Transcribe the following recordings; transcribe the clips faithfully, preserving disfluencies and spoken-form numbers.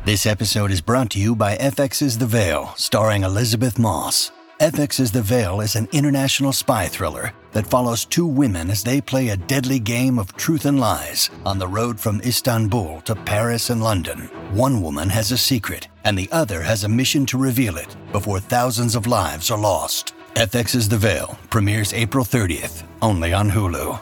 This episode is brought to you by F X's The Veil, starring Elizabeth Moss. F X's The Veil is an international spy thriller that follows two women as they play a deadly game of truth and lies on the road from Istanbul to Paris and London. One woman has a secret, and the other has a mission to reveal it before thousands of lives are lost. F X's The Veil premieres April thirtieth, only on Hulu.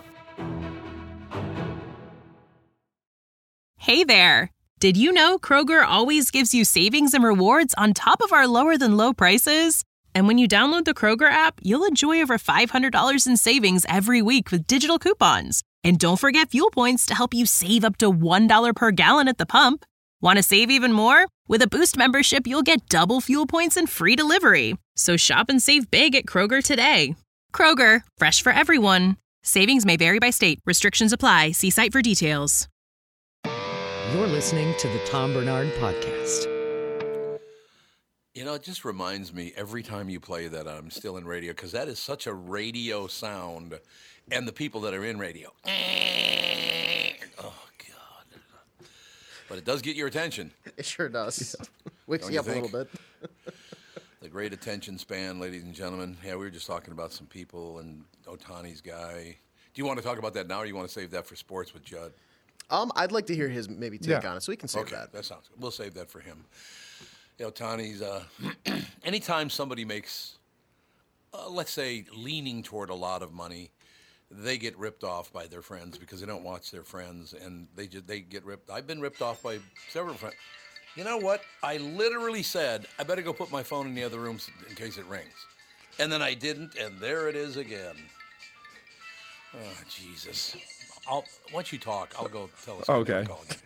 Hey there! Did you know Kroger always gives you savings and rewards on top of our lower-than-low prices? And when you download the Kroger app, you'll enjoy over five hundred dollars in savings every week with digital coupons. And don't forget fuel points to help you save up to one dollar per gallon at the pump. Want to save even more? With a Boost membership, you'll get double fuel points and free delivery. So shop and save big at Kroger today. Kroger, fresh for everyone. Savings may vary by state. Restrictions apply. See site for details. You're listening to the Tom Bernard Podcast. You know, it just reminds me every time you play that I'm still in radio, because that is such a radio sound, and the people that are in radio. Oh, God. But it does get your attention. It sure does. Wakes Don't you you up a think? little bit. The great attention span, ladies and gentlemen. Yeah, we were just talking about some people and Ohtani's guy. Do you want to talk about that now, or do you want to save that for sports with Judd? Um, I'd like to hear his maybe take Yeah. on it, so we can save Okay, that. that sounds good. We'll save that for him. You know, Ohtani's, uh, anytime somebody makes, uh, let's say, leaning toward a lot of money, they get ripped off by their friends because they don't watch their friends, and they just, they get ripped. I've been ripped off by several friends. You know what? I literally said, I better go put my phone in the other room in case it rings. And then I didn't, and there it is again. Oh, Jesus. I'll, once you talk, I'll go tell us. Okay.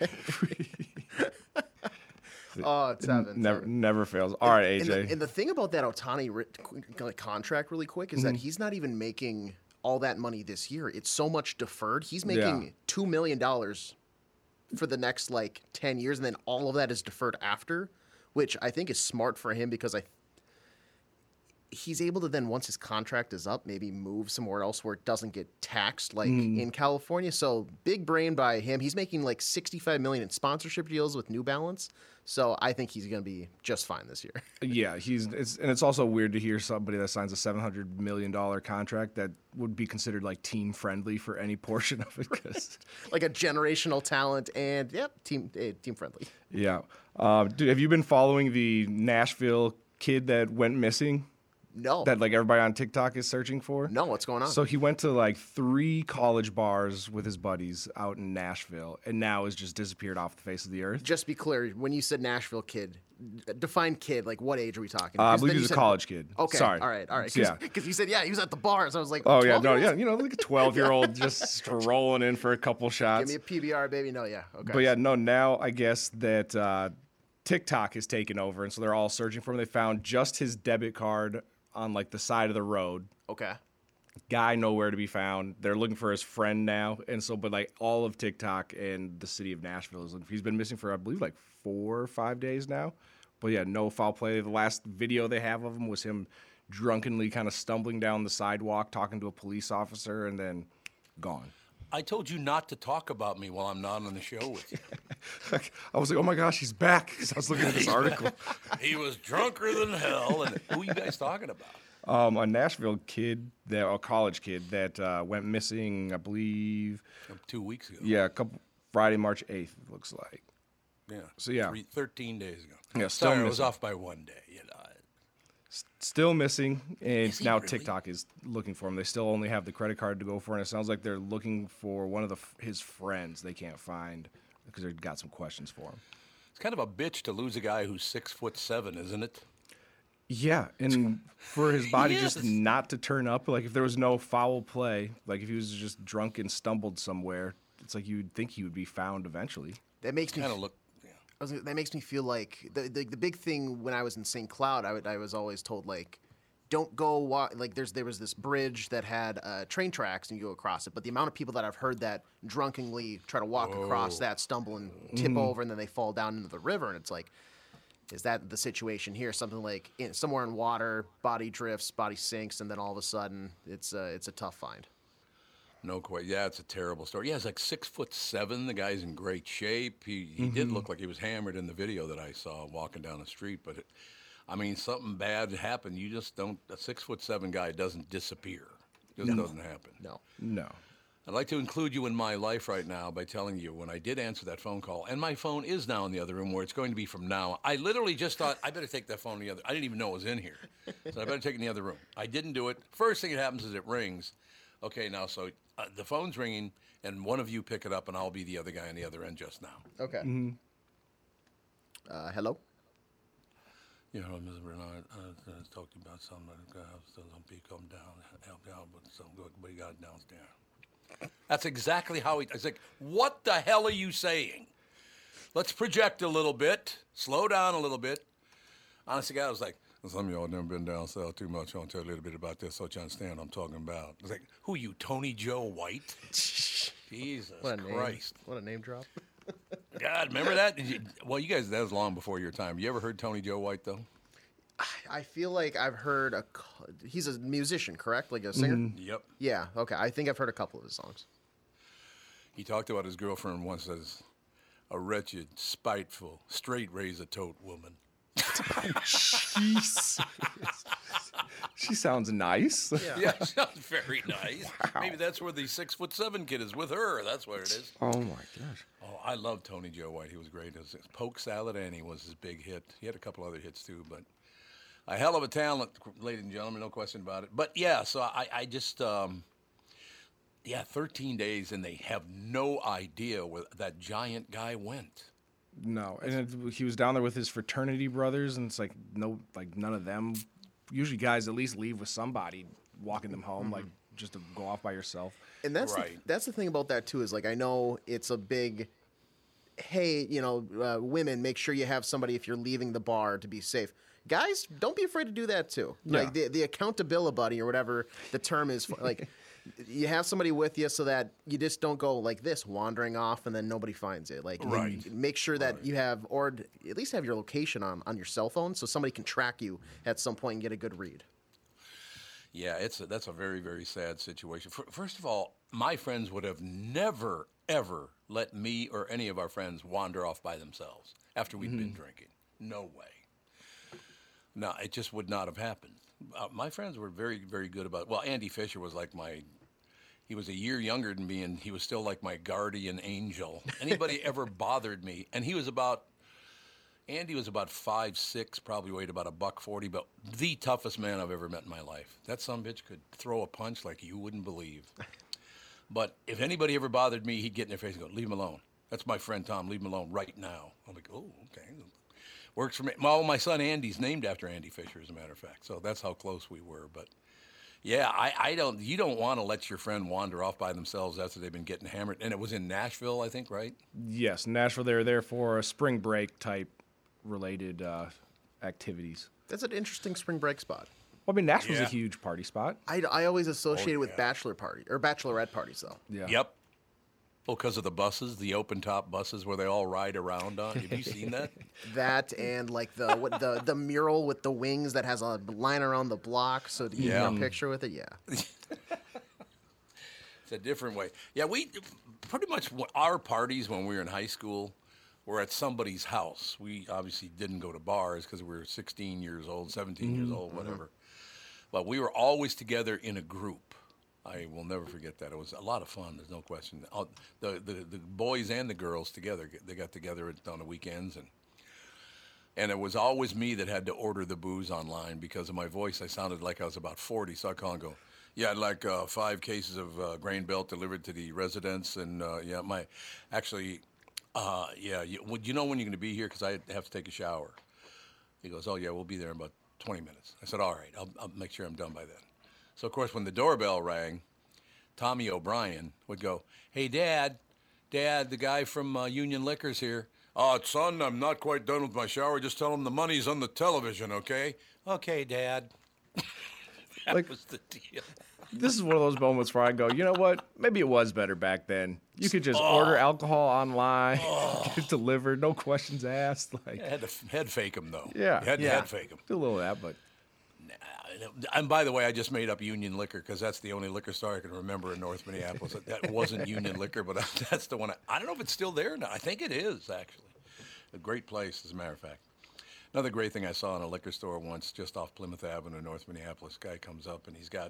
Oh, it's Evan. Never, never fails. All right, A And J. the, and the thing about that Otani writ- like, contract, really quick, is Mm-hmm. that he's not even making all that money this year. It's so much deferred. He's making Yeah. two million dollars for the next like ten years, and then all of that is deferred after, which I think is smart for him because I. He's able to then, once his contract is up, maybe move somewhere else where it doesn't get taxed like Mm. in California. So big brain by him. He's making like sixty-five million dollars in sponsorship deals with New Balance. So I think he's going to be just fine this year. Yeah, he's it's and it's also weird to hear somebody that signs a seven hundred million dollar contract that would be considered like team friendly for any portion of it. 'Cause, Like a generational talent and yep, team eh, team friendly. yeah, uh, dude, have you been following the Nashville kid that went missing? No. That like everybody on TikTok is searching for? no, what's going on? So he went to like three college bars with his buddies out in Nashville, and now has just disappeared off the face of the earth. Just to be clear, when you said Nashville kid, define kid, like what age are we talking? Uh, I 'Cause believe then he you was a said- college kid. Okay, Sorry. all right, all right. Yeah. Because you said, yeah, he was at the bars. I was like, Oh yeah, no, twelve-year-olds? yeah, you know, like a twelve-year-old just strolling in for a couple shots. Give me a P B R, baby. No, yeah, okay. But yeah, no, now I guess that uh, TikTok has taken over, and so they're all searching for him. They found just his debit card on like the side of the road. Okay. Guy nowhere to be found. They're looking for his friend now, and so but like all of TikTok and the city of Nashville is looking. He's been missing for I believe like four or five days now. But yeah, no foul play. The last video they have of him was him drunkenly kind of stumbling down the sidewalk, talking to a police officer, and then gone. I told you not to talk about me while I'm not on the show with you. I was like, oh my gosh, he's back. 'Cause I was looking at this article. He was drunker than hell. And who are you guys talking about? Um, a Nashville kid, that, a college kid that uh, went missing, I believe, Two weeks ago. yeah, a couple Friday, March eighth, it looks like. Yeah. So, yeah. Three, thirteen days ago. Yeah, still Sorry, I was missing. off by one day. You know. Still missing, and Is he now really? TikTok is looking for him. They still only have the credit card to go for, and it sounds like they're looking for one of the his friends they can't find because they've got some questions for him. It's kind of a bitch to lose a guy who's six foot seven, isn't it? Yeah, and for his body Yes. just not to turn up, like if there was no foul play, like if he was just drunk and stumbled somewhere, it's like you'd think he would be found eventually. That makes me Kind of look. I was, that makes me feel like the, the the big thing when I was in Saint Cloud, I, would, I was always told like, don't go wa- like there's there was this bridge that had uh, train tracks and you go across it, but the amount of people that I've heard that drunkenly try to walk across that, stumble and tip over, and then they fall down into the river, and it's like, is that the situation here? Something like in, somewhere in water, body drifts, body sinks, and then all of a sudden it's uh, it's a tough find. No quite. Yeah, it's a terrible story. Yeah, he's like six foot seven. The guy's in great shape. He he did look like he was hammered in the video that I saw walking down the street. But it, I mean, something bad happened. You just don't. A six foot seven guy doesn't disappear. It just doesn't happen. No. No. I'd like to include you in my life right now by telling you when I did answer that phone call, and my phone is now in the other room where it's going to be from now. I literally just thought, I better take that phone in the other. I didn't even know it was in here. So I better take it in the other room. I didn't do it. First thing that happens is it rings. Okay, now, so uh, the phone's ringing, and one of you pick it up, and I'll be the other guy on the other end just now. Okay. Mm-hmm. Uh, hello? You know, Mister Bernard, I was uh, talking about something. Uh, some people come down, help you out with something. What you got downstairs? That's exactly how he. I was like, "What the hell are you saying? Let's project a little bit, slow down a little bit." Honestly, I was like, "Some of y'all never been down south too much. I'll tell you a little bit about this so you understand what I'm talking about." I was like, "Who are you, Tony Joe White?" Jesus what a Christ! Name. What a name drop. God, remember that? You, well, you guys, that was long before your time. You ever heard Tony Joe White though? I feel like I've heard a. He's a musician, correct? Like a singer. Mm-hmm. Yep. Yeah. Okay. I think I've heard a couple of his songs. He talked about his girlfriend once as a wretched, spiteful, straight razor-tote woman. Jeez. She sounds nice. Yeah, yeah, sounds very nice. Wow. Maybe that's where the six foot seven kid is with her. That's what it is. Oh my gosh. Oh, I love Tony Joe White. He was great. His Poke Salad Annie was his big hit. He had a couple other hits too, but a hell of a talent, ladies and gentlemen, no question about it. But yeah, so I, I just, um, yeah, thirteen days, and they have no idea where that giant guy went. No, and it, he was down there with his fraternity brothers, and it's like no, like none of them. Usually, guys at least leave with somebody walking them home, mm-hmm. like just to go off by yourself. And that's right. the, that's the thing about that too is like I know it's a big. Hey, you know, uh, women, make sure you have somebody if you're leaving the bar to be safe. Guys, don't be afraid to do that too. Yeah. Like the the accountability buddy or whatever the term is. For, like you have somebody with you so that you just don't go like this, wandering off and then nobody finds it. Like right. make sure that right. you have, or at least have your location on on your cell phone so somebody can track you at some point and get a good read. Yeah, it's a, that's a very, very sad situation. First of all, my friends would have never, ever let me or any of our friends wander off by themselves after we'd mm-hmm. been drinking. No way. No, it just would not have happened. Uh, my friends were very, very good about it. Well, Andy Fisher was like my, he was a year younger than me, and he was still like my guardian angel. Anybody ever bothered me, and he was about, Andy was about five six, probably weighed about a buck forty, but the toughest man I've ever met in my life. That sumbitch could throw a punch like you wouldn't believe. But if anybody ever bothered me, he'd get in their face and go, "Leave him alone. That's my friend Tom. Leave him alone right now." I'm like, "Oh, okay. Works for me." Well, my son Andy's named after Andy Fisher, as a matter of fact. So that's how close we were. But yeah, I, I don't. You don't want to let your friend wander off by themselves after they've been getting hammered. And it was in Nashville, I think, right? Yes, Nashville. They were there for a spring break type related uh, activities. That's an interesting spring break spot. Well, I mean, Nashville's yeah. a huge party spot. I, I always associate it oh, with yeah. bachelor party or bachelorette parties, though. Yeah. Yep. Well, because of the buses, the open-top buses where they all ride around on. Have you seen that? That and like the what, the the mural with the wings that has a line around the block, so you Yeah. can get a picture with it. Yeah. It's a different way. Yeah, we pretty much our parties when we were in high school were at somebody's house. We obviously didn't go to bars because we were sixteen years old, seventeen mm-hmm. years old, whatever. But we were always together in a group. I will never forget that. It was a lot of fun. There's no question. All, the, the the boys and the girls together, they got together on the weekends, and and it was always me that had to order the booze online because of my voice. I sounded like I was about forty, so I'd call and go, "Yeah, I'd like uh, five cases of uh, grain belt delivered to the residence." And uh, yeah, my actually, uh, yeah, you, would you know when you're going to be here? Because I have to take a shower. He goes, "Oh yeah, we'll be there in about twenty minutes." I said, "All right, I'll, I'll make sure I'm done by then." So, of course, when the doorbell rang, Tommy O'Brien would go, "Hey, Dad, Dad, the guy from uh, Union Liquors here." "Oh, son, I'm not quite done with my shower. Just tell him the money's on the television, okay?" "Okay, Dad." That like, was the deal. This is one of those moments where I go, you know what? Maybe it was better back then. You could just oh. order alcohol online, oh. get it delivered, no questions asked. Like, I had to head fake him, though. Yeah. You had to yeah. head fake him. Do a little of that, but... And by the way, I just made up Union Liquor because that's the only liquor store I can remember in North Minneapolis. That, that wasn't Union Liquor, but that's the one. I, I don't know if it's still there now. I think it is, actually. A great place, as a matter of fact. Another great thing I saw in a liquor store once, just off Plymouth Avenue, North Minneapolis. Guy comes up and he's got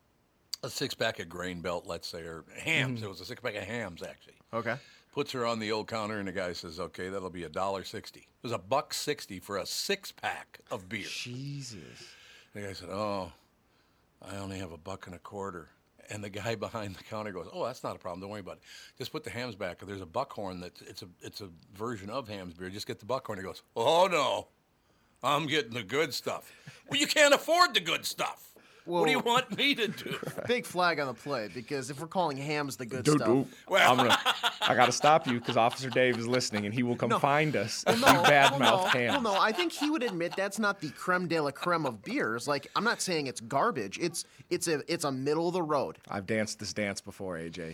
a six-pack of Grain Belt, let's say, or hams. Mm. It was a six-pack of hams, actually. Okay. Puts her on the old counter, and the guy says, okay, that'll be a dollar sixty. It was a buck sixty for a six-pack of beer. Jesus. The guy said, oh, I only have a buck and a quarter. And the guy behind the counter goes, oh, that's not a problem. Don't worry about it. Just put the hams back. There's a Buckhorn that it's a it's a version of hams beer. Just get the Buckhorn. He goes, oh, no, I'm getting the good stuff. Well, you can't afford the good stuff. Well, what do you want me to do? Big flag on the play, because if we're calling hams the good do, stuff. Do. Well, I'm gonna, I got to stop you because Officer Dave is listening, and he will come no. find us well, if no, you badmouth well, no, hams. Well, no, I think he would admit that's not the creme de la creme of beers. Like, I'm not saying it's garbage. It's it's a it's a middle of the road. I've danced this dance before, A J.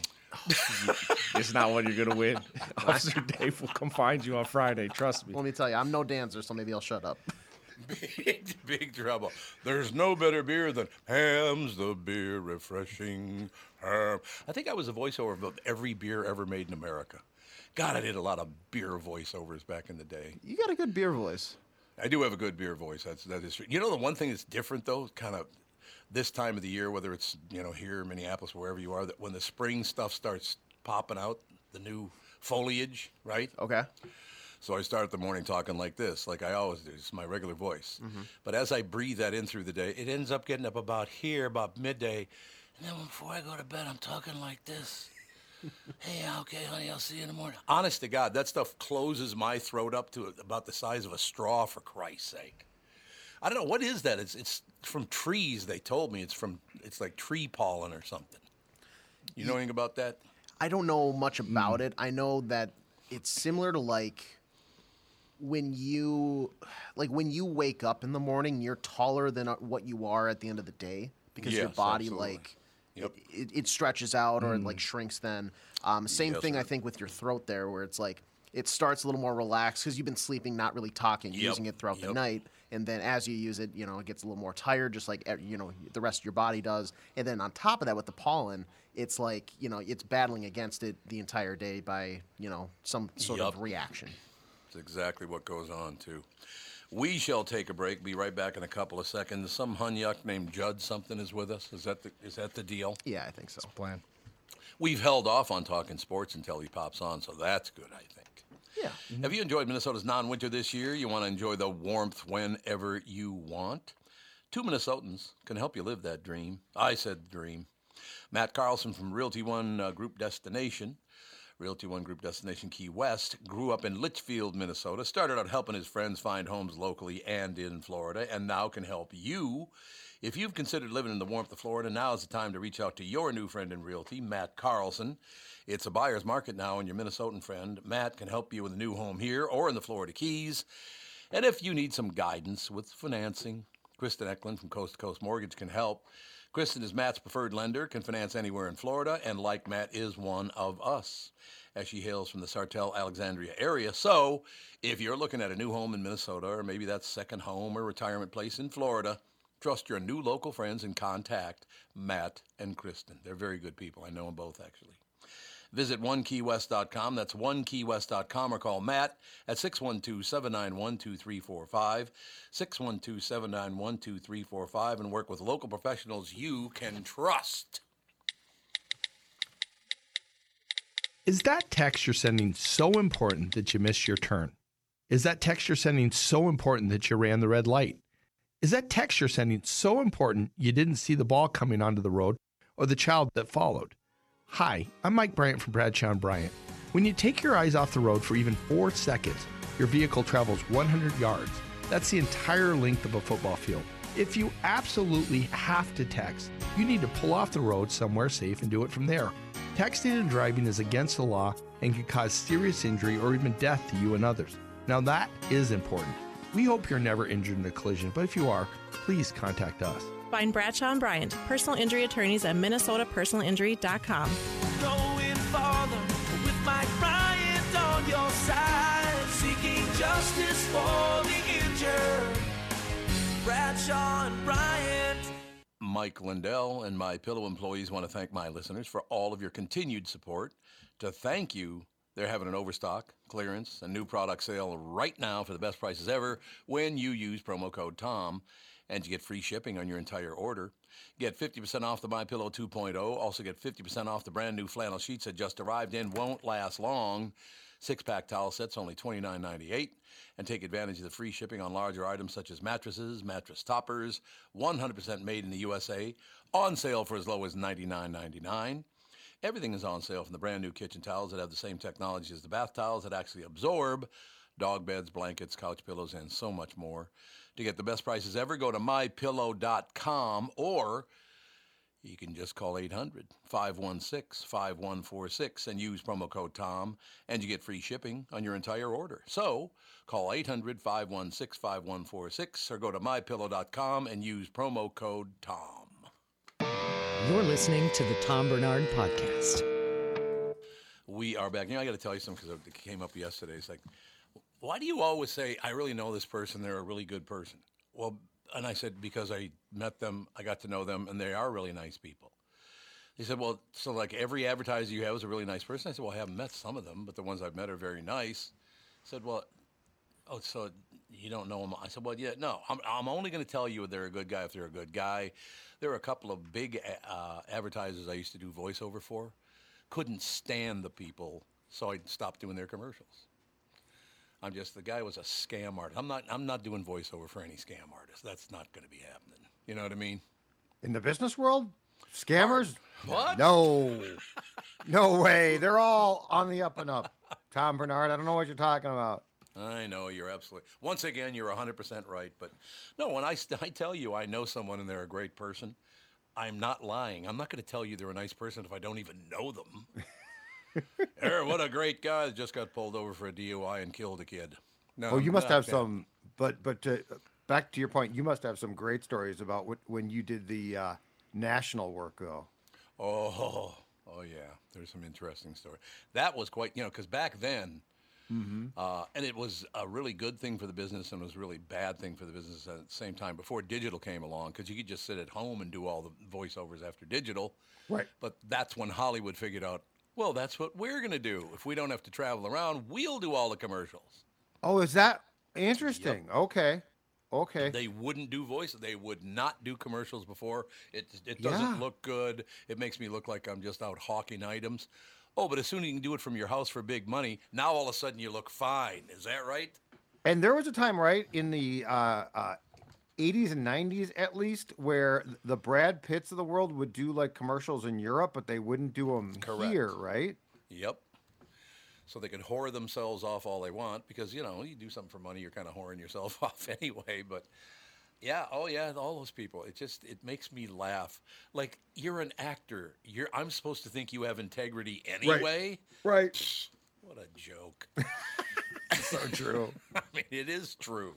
It's not one you're gonna win. Officer Dave will come find you on Friday. Trust me. Let me tell you, I'm no dancer, so maybe I'll shut up. Big, big trouble. There's no better beer than Hams, the beer refreshing ham. I think I was a voiceover of every beer ever made in America. God, I did a lot of beer voiceovers back in the day. You got a good beer voice. I do have a good beer voice. That's that is true. You know, the one thing that's different though, kind of this time of the year, whether it's you know here in Minneapolis, wherever you are, that when the spring stuff starts popping out, the new foliage, right? Okay. So I start the morning talking like this, like I always do. It's my regular voice. Mm-hmm. But as I breathe that in through the day, it ends up getting up about here, about midday. And then before I go to bed, I'm talking like this. Hey, okay, honey, I'll see you in the morning. Honest to God, that stuff closes my throat up to about the size of a straw, for Christ's sake. I don't know. What is that? It's it's from trees, they told me. It's from, it's like tree pollen or something. You know anything about that? I don't know much about mm. it. I know that it's similar to like... when you like when you wake up in the morning, you're taller than what you are at the end of the day because yes, your body absolutely. like yep. it, it stretches out or mm. it like shrinks then. Um, same yes, thing sir. I think with your throat there, where it's like it starts a little more relaxed because you've been sleeping, not really talking, yep. using it throughout yep. the night, and then as you use it, you know, it gets a little more tired, just like you know the rest of your body does. And then on top of that, with the pollen, it's like you know it's battling against it the entire day by you know some sort yep. of reaction. Exactly what goes on, too. We shall take a break. Be right back in a couple of seconds. Some hunyuck named Judd something is with us. Is that the, is that the deal? Yeah, I think so. That's the plan. We've held off on talking sports until he pops on, so that's good, I think. Yeah. Mm-hmm. Have you enjoyed Minnesota's non-winter this year? You want to enjoy the warmth whenever you want? Two Minnesotans can help you live that dream. I said dream. Matt Carlson from Realty One uh, Group Destination. Realty One Group Destination Key West, grew up in Litchfield, Minnesota, started out helping his friends find homes locally and in Florida, and now can help you. If you've considered living in the warmth of Florida, now is the time to reach out to your new friend in Realty, Matt Carlson. It's a buyer's market now, and your Minnesotan friend, Matt, can help you with a new home here or in the Florida Keys. And if you need some guidance with financing, Kristen Eklund from Coast to Coast Mortgage can help. Kristen is Matt's preferred lender, can finance anywhere in Florida, and like Matt is one of us, as she hails from the Sartell, Alexandria area. So if you're looking at a new home in Minnesota, or maybe that second home or retirement place in Florida, trust your new local friends and contact Matt and Kristen. They're very good people. I know them both, actually. Visit one key west dot com. That's one key west dot com, or call Matt at six one two, seven nine one, two three four five, six one two, seven nine one, two three four five, and work with local professionals you can trust. Is that text you're sending so important that you missed your turn? Is that text you're sending so important that you ran the red light? Is that text you're sending so important you didn't see the ball coming onto the road or the child that followed? Hi, I'm Mike Bryant from Bradshaw and Bryant. When you take your eyes off the road for even four seconds, your vehicle travels one hundred yards. That's the entire length of a football field. If you absolutely have to text, you need to pull off the road somewhere safe and do it from there. Texting and driving is against the law and can cause serious injury or even death to you and others. Now that is important. We hope you're never injured in a collision, but if you are, please contact us. Find Bradshaw and Bryant, personal injury attorneys at minnesota personal injury dot com. Going farther with Mike Bryant on your side, seeking justice for the injured. Bradshaw and Bryant. Mike Lindell, and My Pillow employees want to thank my listeners for all of your continued support. To thank you, they're having an overstock, clearance, and new product sale right now for the best prices ever when you use promo code TOM, and you get free shipping on your entire order. Get fifty percent off the My Pillow two point oh. Also get fifty percent off the brand new flannel sheets that just arrived in. Won't last long. Six-pack towel sets, only twenty-nine ninety-eight. And take advantage of the free shipping on larger items such as mattresses, mattress toppers, one hundred percent made in the U S A, on sale for as low as ninety-nine ninety-nine. Everything is on sale, from the brand new kitchen towels that have the same technology as the bath towels that actually absorb, dog beds, blankets, couch pillows, and so much more. To get the best prices ever, go to my pillow dot com, or you can just call eight hundred, five one six, five one four six and use promo code TOM, and you get free shipping on your entire order. So call eight hundred, five one six, five one four six or go to my pillow dot com and use promo code TOM. You're listening to the Tom Bernard Podcast. We are back. You know, I got to tell you something because it came up yesterday. It's like, why do you always say, I really know this person, they're a really good person? Well, and I said, because I met them, I got to know them, and they are really nice people. They said, well, so like every advertiser you have is a really nice person? I said, well, I haven't met some of them, but the ones I've met are very nice. I said, well, oh, so you don't know them? I said, well, yeah, no, I'm, I'm only going to tell you they're a good guy if they're a good guy. There are a couple of big uh, advertisers I used to do voiceover for. Couldn't stand the people, so I stopped doing their commercials. I'm just, the guy was a scam artist. I'm not I'm not doing voiceover for any scam artist. That's not going to be happening. You know what I mean? In the business world? Scammers? What? No. No way. They're all on the up and up. Tom Bernard, I don't know what you're talking about. I know, you're absolutely, once again, you're one hundred percent right. But no, when I, I tell you I know someone and they're a great person, I'm not lying. I'm not going to tell you they're a nice person if I don't even know them. Hey, what a great guy that just got pulled over for a D U I and killed a kid. No, Oh, you must have okay. some, but but uh, back to your point, you must have some great stories about what, when you did the uh, national work, though. Oh, oh yeah. There's some interesting story. That was quite, you know, because back then, Mm-hmm. uh, and it was a really good thing for the business and it was a really bad thing for the business at the same time before digital came along, because you could just sit at home and do all the voiceovers after digital. Right. But that's when Hollywood figured out, well, that's what we're going to do. If we don't have to travel around, we'll do all the commercials. Oh, is that interesting? Okay. Okay. They wouldn't do voice. They would not do commercials before. It it doesn't Yeah. look good. It makes me look like I'm just out hawking items. Oh, but as soon as you can do it from your house for big money, now all of a sudden you look fine. Is that right? And there was a time, right, in the uh, uh, eighties and nineties at least, where the Brad Pitts of the world would do like commercials in Europe, but they wouldn't do them Correct. here, right? Yep. So they could whore themselves off all they want because, you know, you do something for money, you're kind of whoring yourself off anyway. But yeah, oh yeah, all those people. It just, it makes me laugh. Like, you're an actor. You're I'm supposed to think you have integrity anyway. Right. Pfft, what a joke. So true. I mean, it is true.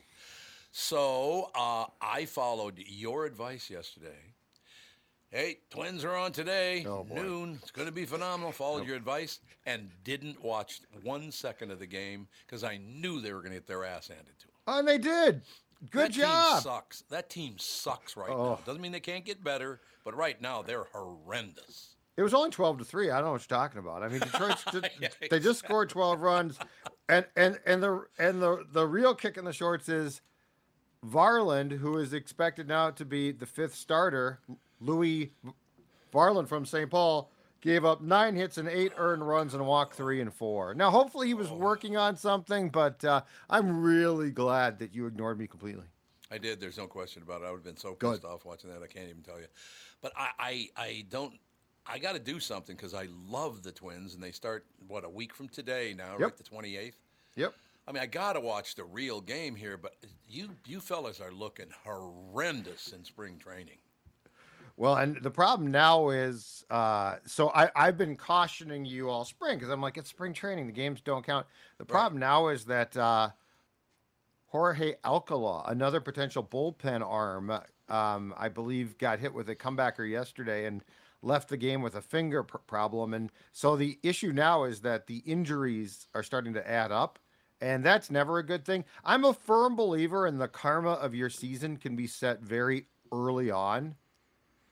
So uh, I followed your advice yesterday. Hey, Twins are on today, Oh, boy. noon. It's going to be phenomenal. Followed your advice and didn't watch one second of the game because I knew they were going to get their ass handed to them. Oh, and they did. Good that job. Team sucks. That team sucks right Oh. now. Doesn't mean they can't get better, but right now they're horrendous. It was only twelve to three. I don't know what you're talking about. I mean, Detroit, Yeah, they just scored twelve runs. And, and, and, the, and the, the real kick in the shorts is Varland, who is expected now to be the fifth starter, Louis Varland from Saint Paul, gave up nine hits and eight earned runs and walked three and four. Now, hopefully he was working on something, but uh, I'm really glad that you ignored me completely. I did. There's no question about it. I would have been so Good. pissed off watching that. I can't even tell you. But I, I, I don't. I got to do something because I love the Twins, and they start what a week from today now, Yep. right? The twenty-eighth. Yep. I mean, I got to watch the real game here, but you, you fellas are looking horrendous in spring training. Well, and the problem now is, uh, so I, I've been cautioning you all spring because I'm like, it's spring training. The games don't count. The problem now is that uh, Jorge Alcala, another potential bullpen arm, um, I believe got hit with a comebacker yesterday and left the game with a finger pr- problem. And so the issue now is that the injuries are starting to add up. And that's never a good thing. I'm a firm believer in the karma of your season can be set very early on.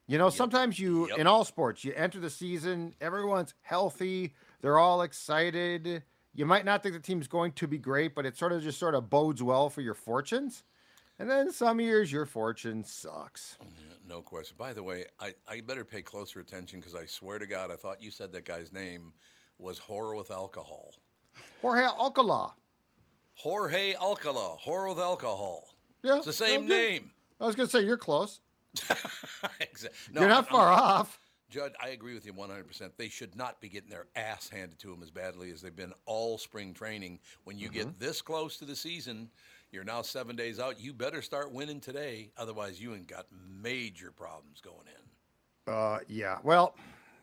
You know, yep. sometimes you, yep. in all sports, you enter the season, everyone's healthy, they're all excited. You might not think the team's going to be great, but it sort of just sort of bodes well for your fortunes. And then some years your fortune sucks. Yeah, no question. By the way, I, I better pay closer attention because I swear to God, I thought you said that guy's name was Horror with Alcohol. Jorge Alcala. Jorge Alcala. Horror with Alcohol. Yeah. It's the same name. I was going to say, you're close. exactly. No, you're not I'm, far I'm, off. Judd, I agree with you one hundred percent. They should not be getting their ass handed to them as badly as they've been all spring training. When you mm-hmm. get this close to the season, you're now seven days out. You better start winning today. Otherwise, you ain't got major problems going in. Uh, yeah. Well,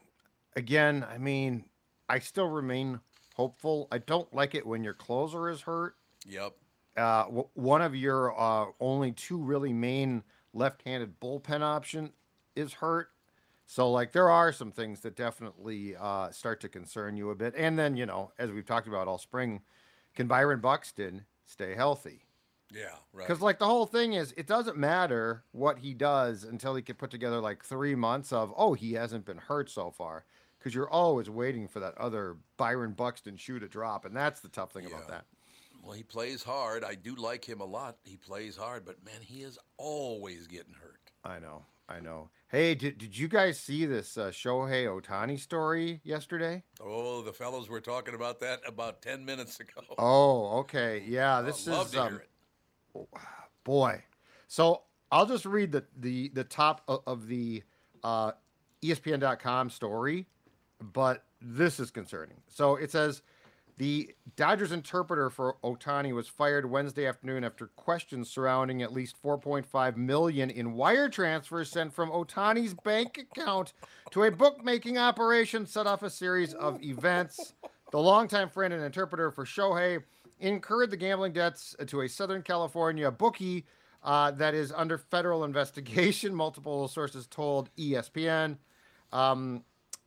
again, I mean, I still remain hopeful. I don't like it when your closer is hurt. Yep. Uh, w- one of your uh, only two really main left-handed bullpen option is hurt. So, like, there are some things that definitely uh, start to concern you a bit. And then, you know, as we've talked about all spring, can Byron Buxton stay healthy? Yeah, right. Because, like, the whole thing is, it doesn't matter what he does until he can put together, like, three months of, oh, he hasn't been hurt so far. Because you're always waiting for that other Byron Buxton shoe to drop, and that's the tough thing yeah. about that. Well, he plays hard. I do like him a lot. He plays hard, but, man, he is always getting hurt. I know. I know. Hey, did, did you guys see this uh, Shohei Ohtani story yesterday? Oh, the fellows were talking about that about ten minutes ago. Oh, okay. Yeah, this I'd love is to um, hear it. Boy. So I'll just read the the, the top of, of the uh, E S P N dot com story, but this is concerning. So it says the Dodgers interpreter for Ohtani was fired Wednesday afternoon after questions surrounding at least four point five million dollars in wire transfers sent from Ohtani's bank account to a bookmaking operation set off a series of events. The longtime friend and interpreter for Shohei incurred the gambling debts to a Southern California bookie uh, that is under federal investigation, multiple sources told E S P N. Um,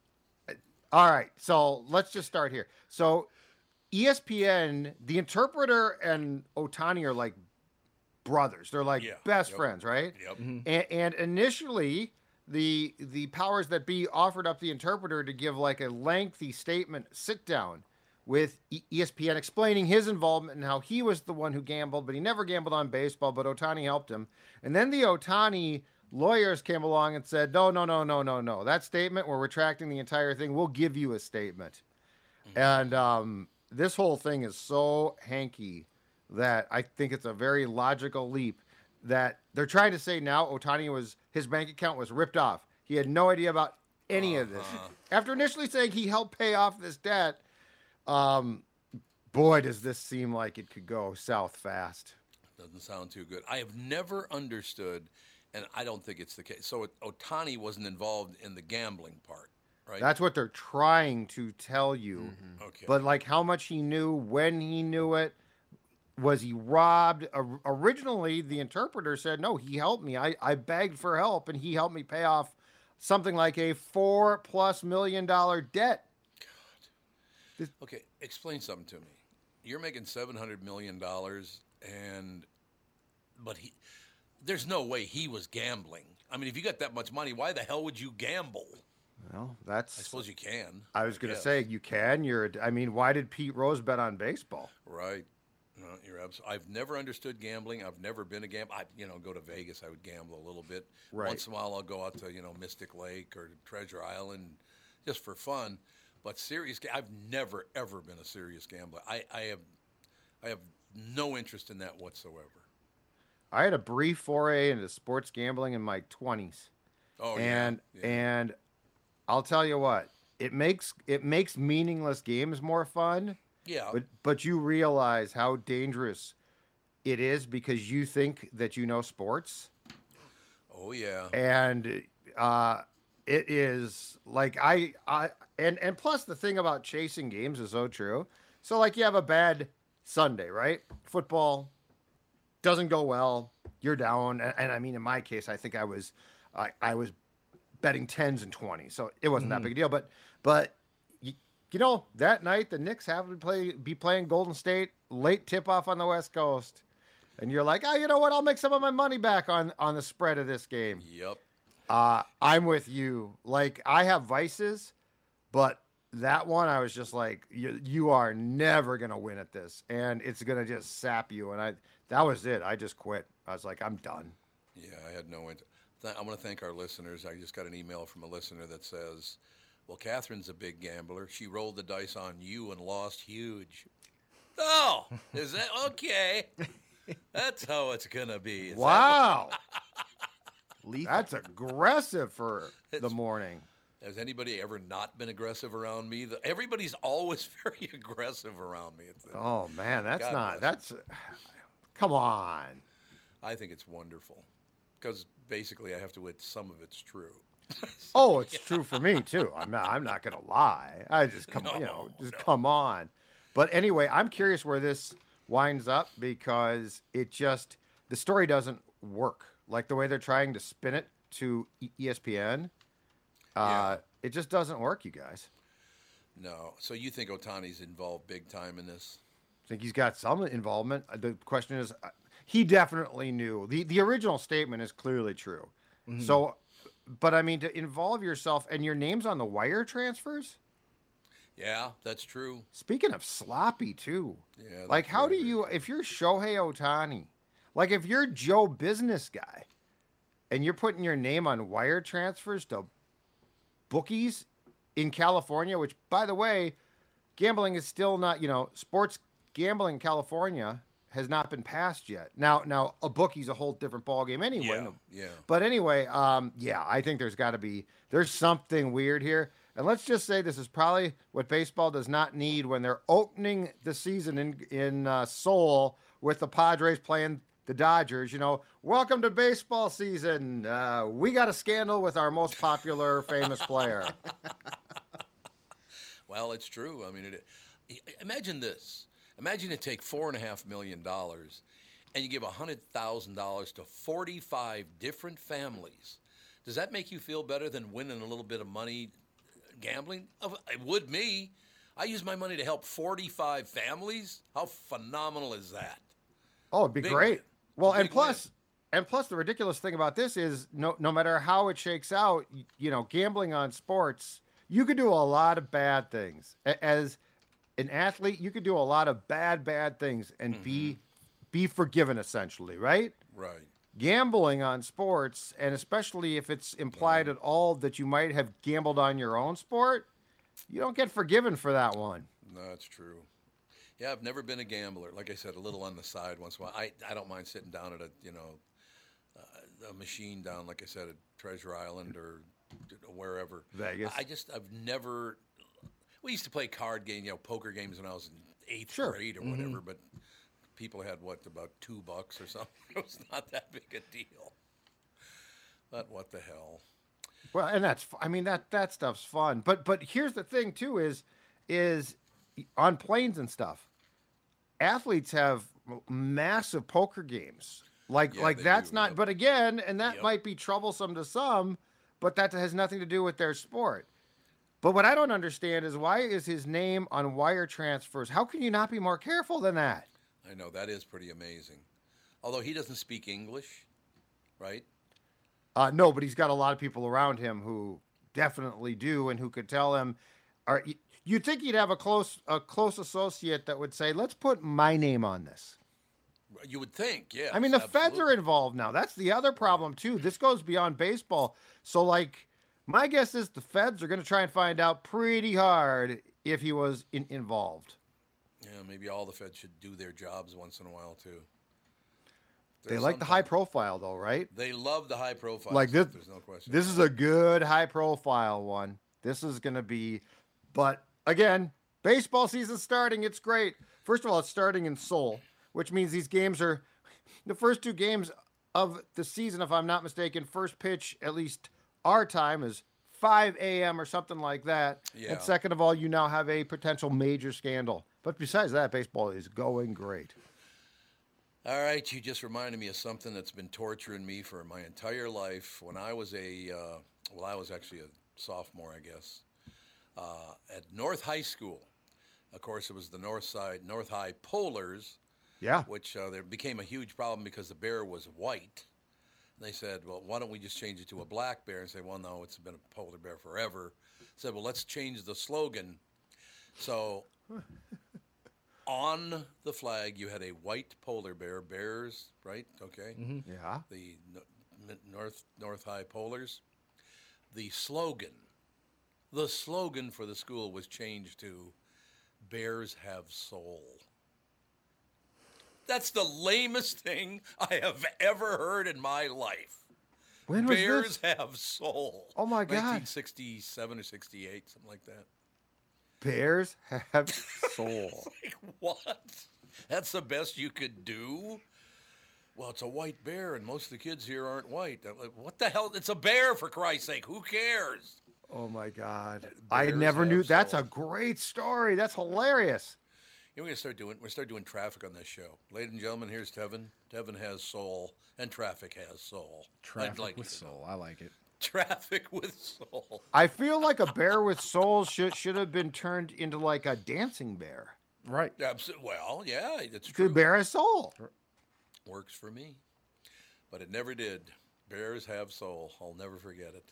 all right, so let's just start here. So E S P N, the interpreter and Ohtani are like brothers. They're like yeah, best yep, friends, right? Yep. Mm-hmm. And, and initially, the the powers that be offered up the interpreter to give like a lengthy statement, sit down with E S P N, explaining his involvement and how he was the one who gambled, but he never gambled on baseball, but Ohtani helped him. And then the Ohtani lawyers came along and said, no, no, no, no, no, no. That statement, we're retracting the entire thing. We'll give you a statement. Mm-hmm. And um, this whole thing is so hanky that I think it's a very logical leap that they're trying to say now Ohtani was, his bank account was ripped off. He had no idea about any uh-huh. of this. After initially saying he helped pay off this debt, um, boy, does this seem like it could go south fast. Doesn't sound too good. I have never understood, and I don't think it's the case. So Ohtani wasn't involved in the gambling part, right? That's what they're trying to tell you. Mm-hmm. Okay. But like how much he knew, when he knew it, was he robbed? O- originally, the interpreter said, no, he helped me. I, I begged for help, and he helped me pay off something like a four plus million dollar debt. God. Okay, explain something to me. You're making seven hundred million dollars, and but he, there's no way he was gambling. I mean, if you got that much money, why the hell would you gamble? Well, that's. I suppose you can. I was going to say you can. You're. I mean, why did Pete Rose bet on baseball? Right. No, you're absolutely. I've never understood gambling. I've never been a gambler. I, you know, go to Vegas. I would gamble a little bit. Right. Once in a while, I'll go out to you know Mystic Lake or Treasure Island, just for fun. But serious, I've never ever been a serious gambler. I, I have, I have no interest in that whatsoever. I had a brief foray into sports gambling in my twenties. Oh and, yeah. yeah. And I'll tell you what, it makes it makes meaningless games more fun. Yeah. But but you realize how dangerous it is because you think that you know sports. Oh yeah. And uh, it is like I I and and plus the thing about chasing games is so true. So like you have a bad Sunday, right? Football doesn't go well. You're down, and, and I mean in my case, I think I was I, I was betting tens and twenties, so it wasn't mm. that big a deal. But but. You know, that night the Knicks happen to play, be playing Golden State, late tip-off on the West Coast. And you're like, oh, you know what? I'll make some of my money back on, on the spread of this game. Yep. Uh, I'm with you. Like, I have vices, but that one, I was just like, you, you are never going to win at this. And it's going to just sap you. And I, that was it. I just quit. I was like, I'm done. Yeah, I had no interest. I want to thank our listeners. I just got an email from a listener that says, well, Catherine's a big gambler. She rolled the dice on you and lost huge. Oh, is that okay? That's how it's going to be. Is wow. That... That's aggressive for It's... the morning. Has anybody ever not been aggressive around me? The, everybody's always very aggressive around me. It's, oh, man, that's God not, bless. that's, come on. I think it's wonderful because basically I have to admit some of it's true. so, Oh, it's yeah. true for me too. I'm not, I'm not going to lie. I just come, No, you know, just no. come on. But anyway, I'm curious where this winds up because it just, the story doesn't work. Like the way they're trying to spin it to E S P N. Uh, Yeah. It just doesn't work, you guys. No. So you think Ohtani's involved big time in this? I think he's got some involvement. The question is, uh, he definitely knew. The the original statement is clearly true. Mm-hmm. So, but I mean, to involve yourself and your name's on the wire transfers? Yeah, that's true. Speaking of sloppy, too. Yeah. Like, that's how do very, you, if you're Shohei Ohtani, like if you're Joe Business Guy and you're putting your name on wire transfers to bookies in California, which, by the way, gambling is still not, you know, sports gambling in California has not been passed yet. Now, now a bookie's a whole different ballgame anyway. Yeah, yeah. But anyway, um, yeah, I think there's got to be, there's something weird here. And let's just say this is probably what baseball does not need when they're opening the season in, in uh, Seoul with the Padres playing the Dodgers. You know, welcome to baseball season. Uh, we got a scandal with our most popular famous player. Well, it's true. I mean, it, imagine this. Imagine you take four and a half million dollars and you give a hundred thousand dollars to forty-five different families. Does that make you feel better than winning a little bit of money gambling? It would me. I use my money to help forty-five families. How phenomenal is that? Oh, it'd be Big great. win. Well, Big and plus, win. and plus, the ridiculous thing about this is no, no matter how it shakes out, y- you know, gambling on sports, you could do a lot of bad things. A- As an athlete, you could do a lot of bad, bad things and Mm-hmm. be be forgiven, essentially, right? Right. Gambling on sports, and especially if it's implied at all that you might have gambled on your own sport, you don't get forgiven for that one. No, that's true. Yeah, I've never been a gambler. Like I said, a little on the side once in a while. I, I don't mind sitting down at a, you know, uh, a machine down, like I said, at Treasure Island or wherever. Vegas. I just, I've never, we used to play card games, you know, poker games when I was in eighth Sure. grade or whatever, but people had, what, about two bucks or something. It was not that big a deal. But what the hell? Well, and that's, I mean, that, that stuff's fun. But, but here's the thing too, is, is on planes and stuff, athletes have massive poker games. Like, Yeah, like they that's do, not, yep. but again, and that Yep. might be troublesome to some, but that has nothing to do with their sport. But what I don't understand is why is his name on wire transfers? How can you not be more careful than that? I know, that is pretty amazing. Although he doesn't speak English, right? Uh, no, but he's got a lot of people around him who definitely do, and who could tell him. Or you'd think he'd have a close a close associate that would say, "Let's put my name on this." You would think, yeah. I mean, the feds are involved now. That's the other problem too. This goes beyond baseball. So, like, my guess is the feds are going to try and find out pretty hard if he was in, involved. Yeah, maybe all the feds should do their jobs once in a while too. They There's like the sometimes- high profile, though, right? They love the high profile. Like this, There's no question. this is a good high profile one. This is going to be, but again, baseball season's starting. It's great. First of all, it's starting in Seoul, which means these games are the first two games of the season, if I'm not mistaken. First pitch, at least our time, is five a.m. or something like that. Yeah. And second of all, you now have a potential major scandal. But besides that, baseball is going great. All right, you just reminded me of something that's been torturing me for my entire life. When I was a, uh, well, I was actually a sophomore, I guess, uh, at North High School. Of course, it was the North Side, North High Polars, Yeah. which uh, there became a huge problem because the bear was white. They said, well, why don't we just change it to a black bear? And say, well, no, it's been a polar bear forever. Said, well, let's change the slogan. So on the flag, you had a white polar bear, bears, right? Okay. Mm-hmm. Yeah. The no, North North High Polars. The slogan, the slogan for the school was changed to Bears Have Soul. That's the lamest thing I have ever heard in my life. When was Bears this? Have Soul. Oh, my God. nineteen sixty-seven or sixty-eight, something like that. Bears have soul. Like, what? That's the best you could do? Well, it's a white bear, and most of the kids here aren't white. I'm like, what the hell? It's a bear, for Christ's sake. Who cares? Oh, my God. I Bears never knew. have That's soul. a great story. That's hilarious. Yeah, we're gonna start doing. We're gonna start doing traffic on this show, ladies and gentlemen. Here's Tevin. Tevin has soul, and traffic has soul. Traffic I'd like with you to know. soul. I like it. Traffic with soul. I feel like a bear with soul should should have been turned into like a dancing bear. Right. Absolutely. Well, yeah, it's The true. bear has soul. Works for me, but it never did. Bears have soul. I'll never forget it.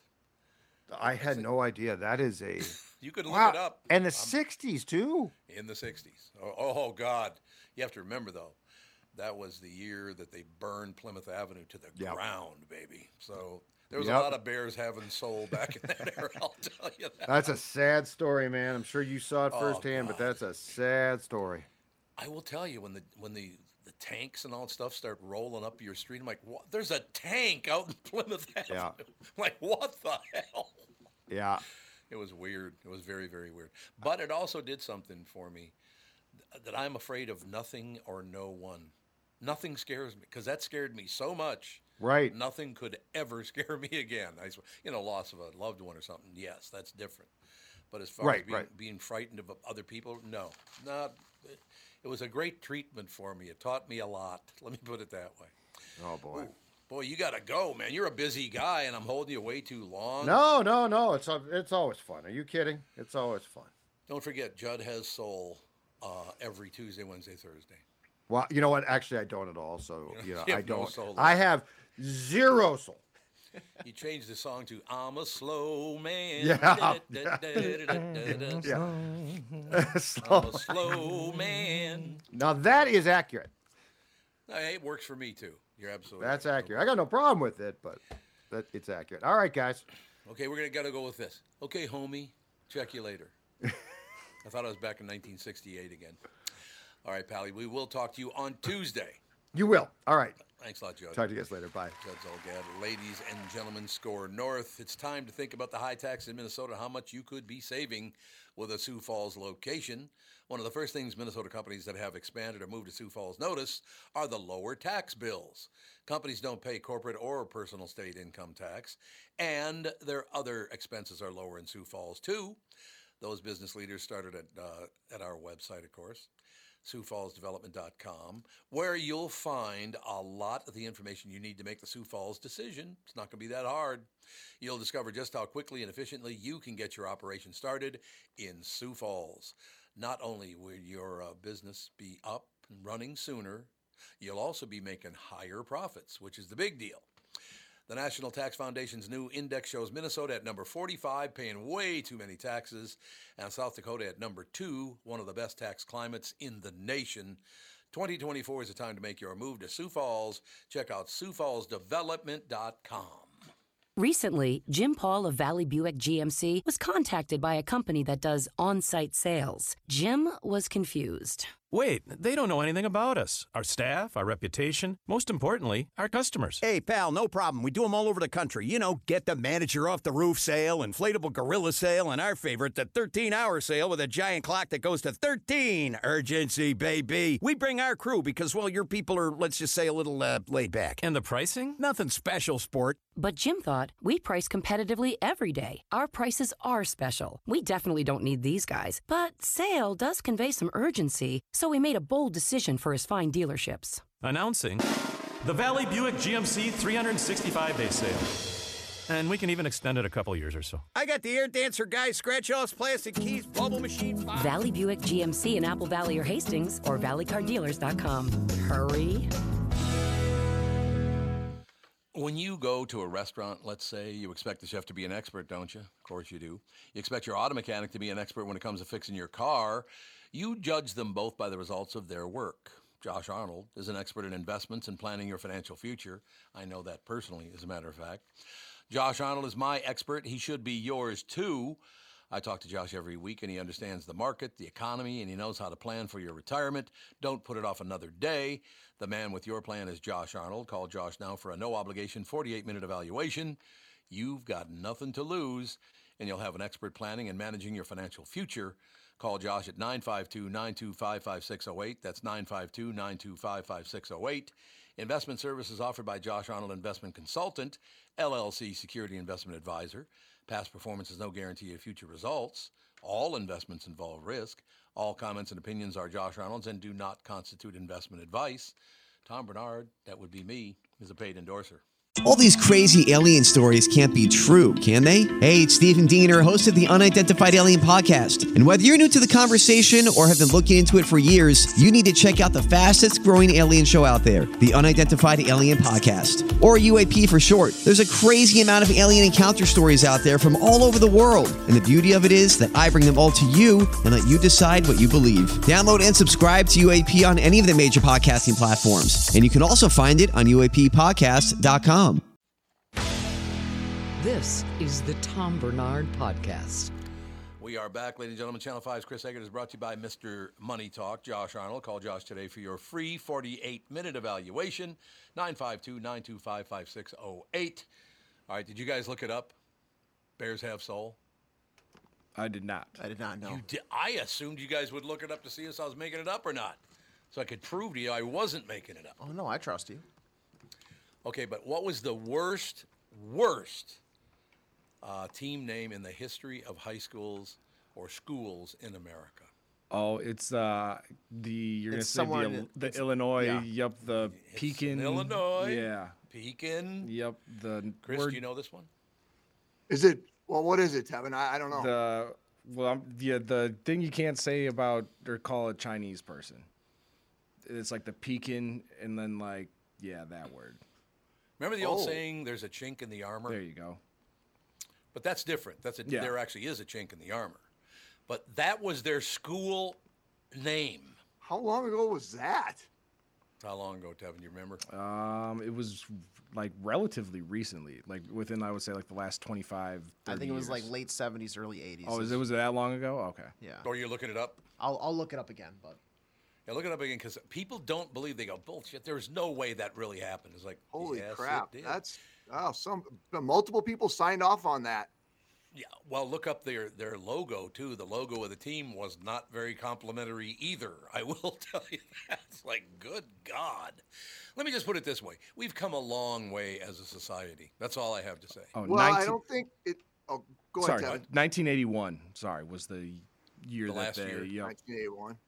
I had no idea. That is a You could look wow. it up. And the I'm- sixties too. In the sixties. Oh, oh, God. You have to remember, though, that was the year that they burned Plymouth Avenue to the Yep. ground, baby. So there was Yep. a lot of bears having soul back in that era, I'll tell you that. That's a sad story, man. I'm sure you saw it Oh, firsthand, but God. that's a sad story. I will tell you, when the when the, the tanks and all that stuff start rolling up your street, I'm like, what? There's a tank out in Plymouth Avenue. Yeah. I'm like, what the hell? Yeah. It was weird. It was very, very weird. But it also did something for me th- that I'm afraid of nothing or no one. Nothing scares me, because that scared me so much. Right. Nothing could ever scare me again. I, sw- you know, loss of a loved one or something, yes, that's different. But as far Right, as being, right. being frightened of other people, no. Not, it, it was a great treatment for me. It taught me a lot. Let me put it that way. Oh boy. Ooh, boy, you got to go, man. You're a busy guy, and I'm holding you way too long. No, no, no. It's a, it's always fun. Are you kidding? It's always fun. Don't forget, Judd has soul uh, every Tuesday, Wednesday, Thursday. Well, you know what? Actually, I don't at all. So you know, You I have no don't. soul I left. have zero soul. You changed the song to "I'm a slow man." Yeah. Da-da-da-da-da-da. Yeah. I'm Slow. a slow man. Now that is accurate. Hey, it works for me too. You're absolutely. That's right. accurate. I got no problem with it, but that it's accurate. All right, guys. Okay, we're gonna gotta go with this. Okay, homie. Check you later. I thought I was back in nineteen sixty-eight again. All right, Pally. We will talk to you on Tuesday. You will. All right. Thanks a lot, Judd. Talk to you guys later. Bye. Judd Zolgad. Ladies and gentlemen, Score North. It's time to think about the high tax in Minnesota, how much you could be saving with a Sioux Falls location. One of the first things Minnesota companies that have expanded or moved to Sioux Falls notice are the lower tax bills. Companies don't pay corporate or personal state income tax, and their other expenses are lower in Sioux Falls, too. Those business leaders started at, uh, at our website, of course, Sioux Falls Development dot com, where you'll find a lot of the information you need to make the Sioux Falls decision. It's not going to be that hard. You'll discover just how quickly and efficiently you can get your operation started in Sioux Falls. Not only will your uh, business be up and running sooner, you'll also be making higher profits, which is the big deal. The National Tax Foundation's new index shows Minnesota at number forty-five, paying way too many taxes, and South Dakota at number two, one of the best tax climates in the nation. twenty twenty-four is the time to make your move to Sioux Falls. Check out Sioux Falls Development dot com. Recently, Jim Paul of Valley Buick G M C was contacted by a company that does on-site sales. Jim was confused. Wait, they don't know anything about us, our staff, our reputation, most importantly, our customers. Hey, pal, no problem. We do them all over the country. You know, get the manager off the roof sale, inflatable gorilla sale, and our favorite, the thirteen-hour sale with a giant clock that goes to thirteen. Urgency, baby. We bring our crew because, well, your people are, let's just say, a little uh, laid back. And the pricing? Nothing special, sport. But Jim thought, we price competitively every day. Our prices are special. We definitely don't need these guys. But sale does convey some urgency, so he made a bold decision for his fine dealerships. Announcing the Valley Buick G M C three sixty-five day sale. And we can even extend it a couple years or so. I got the air dancer guy, scratch-offs, plastic keys, bubble machine. Box. Valley Buick G M C in Apple Valley or Hastings, or valley car dealers dot com. Hurry. When you go to a restaurant, let's say, you expect the chef to be an expert, don't you? Of course you do. You expect your auto mechanic to be an expert when it comes to fixing your car. You judge them both by the results of their work. Josh Arnold is an expert in investments and planning your financial future. I know that personally, as a matter of fact. Josh Arnold is my expert. He should be yours, too. I talk to Josh every week, and he understands the market, the economy, and he knows how to plan for your retirement. Don't put it off another day. The man with your plan is Josh Arnold. Call Josh now for a no-obligation forty-eight minute evaluation. You've got nothing to lose, and you'll have an expert planning and managing your financial future. Call Josh at nine five two, nine two five, five six zero eight. That's nine five two, nine two five, five six zero eight. Investment services offered by Josh Arnold Investment Consultant, L L C Security Investment Advisor. Past performance is no guarantee of future results. All investments involve risk. All comments and opinions are Josh Arnold's and do not constitute investment advice. Tom Bernard, that would be me, is a paid endorser. All these crazy alien stories can't be true, can they? Hey, it's Stephen Diener, host of the Unidentified Alien Podcast. And whether you're new to the conversation or have been looking into it for years, you need to check out the fastest growing alien show out there, the Unidentified Alien Podcast, or U A P for short. There's a crazy amount of alien encounter stories out there from all over the world. And the beauty of it is that I bring them all to you and let you decide what you believe. Download and subscribe to U A P on any of the major podcasting platforms. And you can also find it on U A P podcast dot com. This is the Tom Bernard Podcast. We are back, ladies and gentlemen. Channel five's Chris Eggert is brought to you by Mister Money Talk, Josh Arnold. Call Josh today for your free forty-eight minute evaluation, nine five two, nine two five, five six zero eight. All right, did you guys look it up? Bears have soul? I did not. I did not know. You did, I assumed you guys would look it up to see if I was making it up or not, so I could prove to you I wasn't making it up. Oh, no, I trust you. Okay, but what was the worst, worst uh, team name in the history of high schools or schools in America? Oh, it's uh the you're It's gonna say the, someone- the it's- Illinois. yeah. Yep, the It's Pekin. Illinois. Yeah. Pekin. Yep. The Chris, word, do you know this one? Is it? Well, what is it, Tevin? I, I don't know. The well, I'm, yeah, the thing you can't say about or call a Chinese person. It's like the Pekin, and then like yeah, that word. Remember the old Oh. saying, there's a chink in the armor? There you go. But that's different. That's a, Yeah. There actually is a chink in the armor. But that was their school name. How long ago was that? How long ago, Tevin, do you remember? Um, it was like relatively recently, like within I would say like the last twenty-five. I think it was years. like late seventies, early eighties. Oh, is it was it that long ago? Okay. Yeah. Or you're looking it up? I'll, I'll look it up again, but. Yeah, look it up again, because people don't believe. They go, bullshit, there's no way that really happened. It's like, Holy yes, crap! it did. That's oh, some multiple people signed off on that. Yeah, well, look up their, their logo, too. The logo of the team was not very complimentary either. I will tell you that. It's like, good God. Let me just put it this way. We've come a long way as a society. That's all I have to say. Oh, Well, I nineteen don't think it. Oh, go sorry, ahead, Tevin. nineteen eighty-one. Sorry, was the year The that last they. year. Yep. nineteen eighty-one.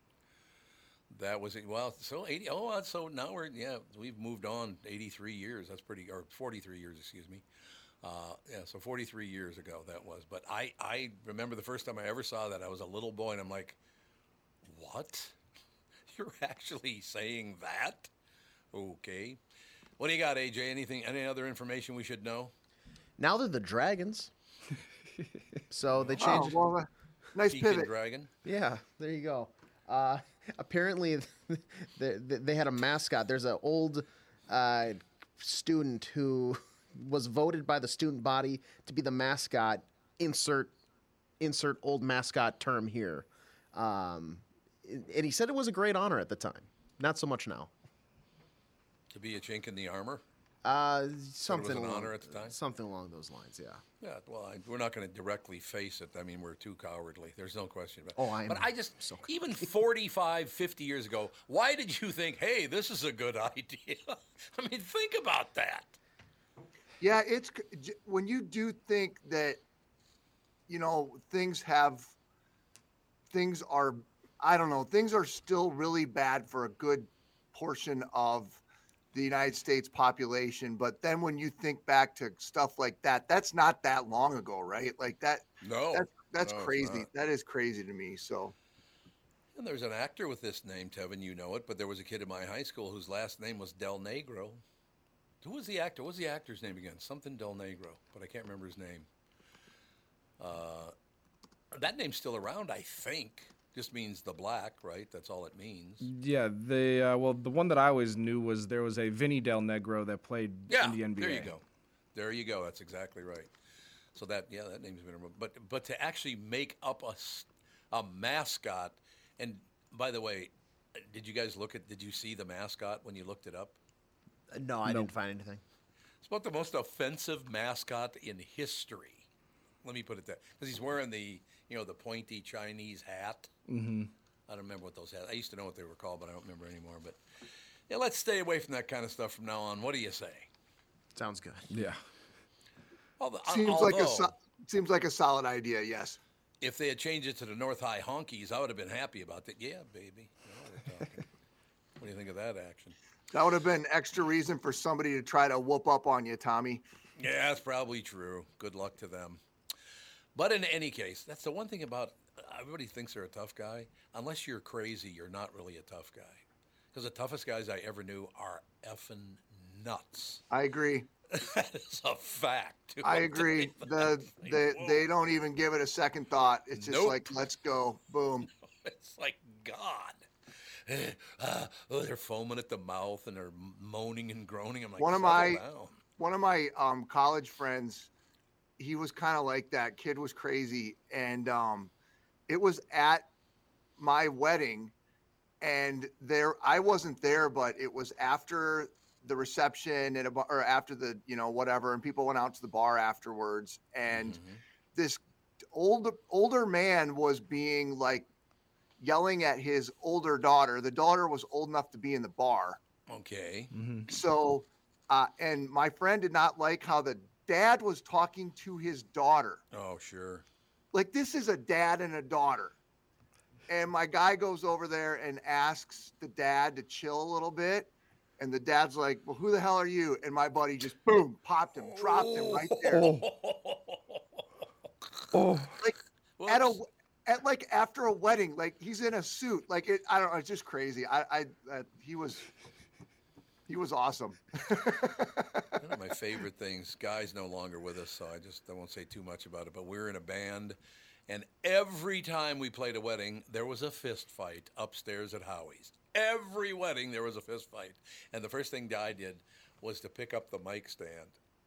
That was it. Well, so eighty. Oh, uh, so now we're yeah. We've moved on eighty-three years. That's pretty, or forty-three years. Excuse me. Uh, yeah, so forty-three years ago that was. But I I remember the first time I ever saw that. I was a little boy, and I'm like, what? You're actually saying that? Okay. What do you got, A J? Anything? Any other information we should know? Now they're the Dragons. So they Oh, changed. well, uh, nice Pekin pivot. Dragon. Yeah, there you go. Uh, apparently, they, they had a mascot. There's an old uh, student who was voted by the student body to be the mascot. Insert insert old mascot term here. Um, and he said it was a great honor at the time. Not so much now. To be a chink in the armor. Uh, Said it was something an along, honor at the time? Something along those lines. Yeah. Yeah, well, I, we're not going to directly face it. I mean, we're too cowardly. There's no question about it. Oh, I am But I just, so even forty-five, fifty years ago, why did you think, hey, this is a good idea? I mean, think about that. Yeah, it's c- j- when you do think that, you know, things have, things are, I don't know, things are still really bad for a good portion of the United States population. But then when you think back to stuff like that, that's not that long ago, right? Like that. No. That's, that's no, it's crazy. not. That is crazy to me. So. And there's an actor with this name, Tevin, you know it, but there was a kid in my high school whose last name was Del Negro. Who was the actor? What was the actor's name again? Something Del Negro, but I can't remember his name. Uh, that name's still around, I think. Just means the black, right? That's all it means. Yeah, the uh, well, the one that I always knew was there was a Vinny Del Negro that played Yeah, in the N B A. there you go. There you go. That's exactly right. So that, yeah, that name's been removed. But but to actually make up a, s- a mascot, and by the way, did you guys look at? Did you see the mascot when you looked it up? No, I didn't find anything. It's about the most offensive mascot in history. Let me put it that, because he's wearing the, you know, the pointy Chinese hat. Mm-hmm. I don't remember what those hats. I used to know what they were called, but I don't remember anymore. But yeah, let's stay away from that kind of stuff from now on. What do you say? Sounds good. Yeah. Although, Seems like a although, so- seems like a solid idea. Yes. if they had changed it to the North High Honkies, I would have been happy about that. Yeah, baby. Now we're talking. What do you think of that action? That would have been extra reason for somebody to try to whoop up on you, Tommy. Yeah, that's probably true. Good luck to them. But in any case, that's the one thing about everybody thinks they're a tough guy. Unless you're crazy, you're not really a tough guy. Because the toughest guys I ever knew are effing nuts. I agree. That is a fact. I agree. The they they don't even give it a second thought. It's just Nope. like, let's go, boom. It's like, God. Uh, oh, they're foaming at the mouth and they're moaning and groaning. I'm like, one of settle my down. one of my um, college friends, he was kind of like that. Kid was crazy, and um, it was at my wedding, and there I wasn't there, but it was after the reception and a, bar- or after the you know whatever, and people went out to the bar afterwards, and Mm-hmm. this older older man was being like yelling at his older daughter. The daughter was old enough to be in the bar. Okay. So, uh, and my friend did not like how the dad was talking to his daughter. Oh, sure. Like, this is a dad and a daughter. And my guy goes over there and asks the dad to chill a little bit. And the dad's like, well, who the hell are you? And my buddy just, boom, popped him, dropped him right there. Oh. Like, at a, at like after a wedding, like he's in a suit. Like, it, I don't know, it's just crazy. I, I, uh, he was, he was awesome. One of my favorite things, Guy's no longer with us, so I just I won't say too much about it, but we're in a band, and every time we played a wedding, there was a fist fight upstairs at Howie's. Every wedding, there was a fist fight. And the first thing Guy did was to pick up the mic stand.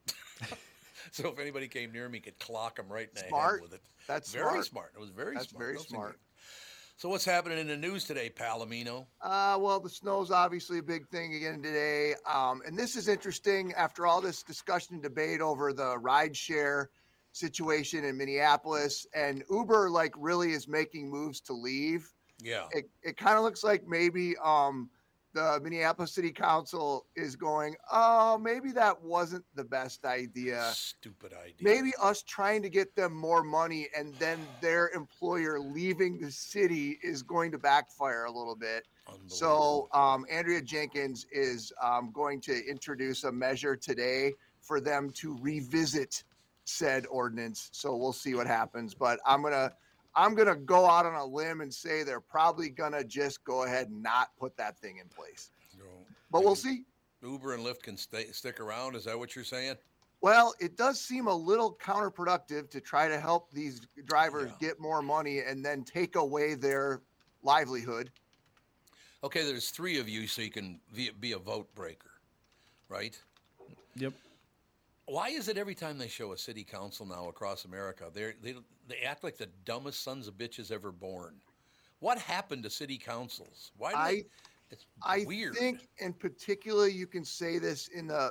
So if anybody came near me, could clock him right in the Smart. head with it. That's very smart. smart. It was very That's smart. very Don't think smart. it- So what's happening in the news today, Palomino? Uh, well, the snow's obviously a big thing again today. Um, and this is interesting after all this discussion and debate over the rideshare situation in Minneapolis, and Uber like really is making moves to leave. Yeah. It, it kind of looks like maybe um, the Minneapolis City Council is going, oh, maybe that wasn't the best idea. Stupid idea. Maybe us trying to get them more money and then their employer leaving the city is going to backfire a little bit. So um, Andrea Jenkins is um, going to introduce a measure today for them to revisit said ordinance. So we'll see what happens. But I'm gonna I'm gonna go out on a limb and say they're probably gonna just go ahead and not put that thing in place. But we'll see. Uber and Lyft can stay, stick around. Is that what you're saying? Well, it does seem a little counterproductive to try to help these drivers get more money and then take away their livelihood. Okay, there's three of you, so you can be, be a vote breaker, right? Yep. Why is it every time they show a city council now across America, they they they act like the dumbest sons of bitches ever born? What happened to city councils? Why? Do I they, it's I weird. think, in particular, you can say this in the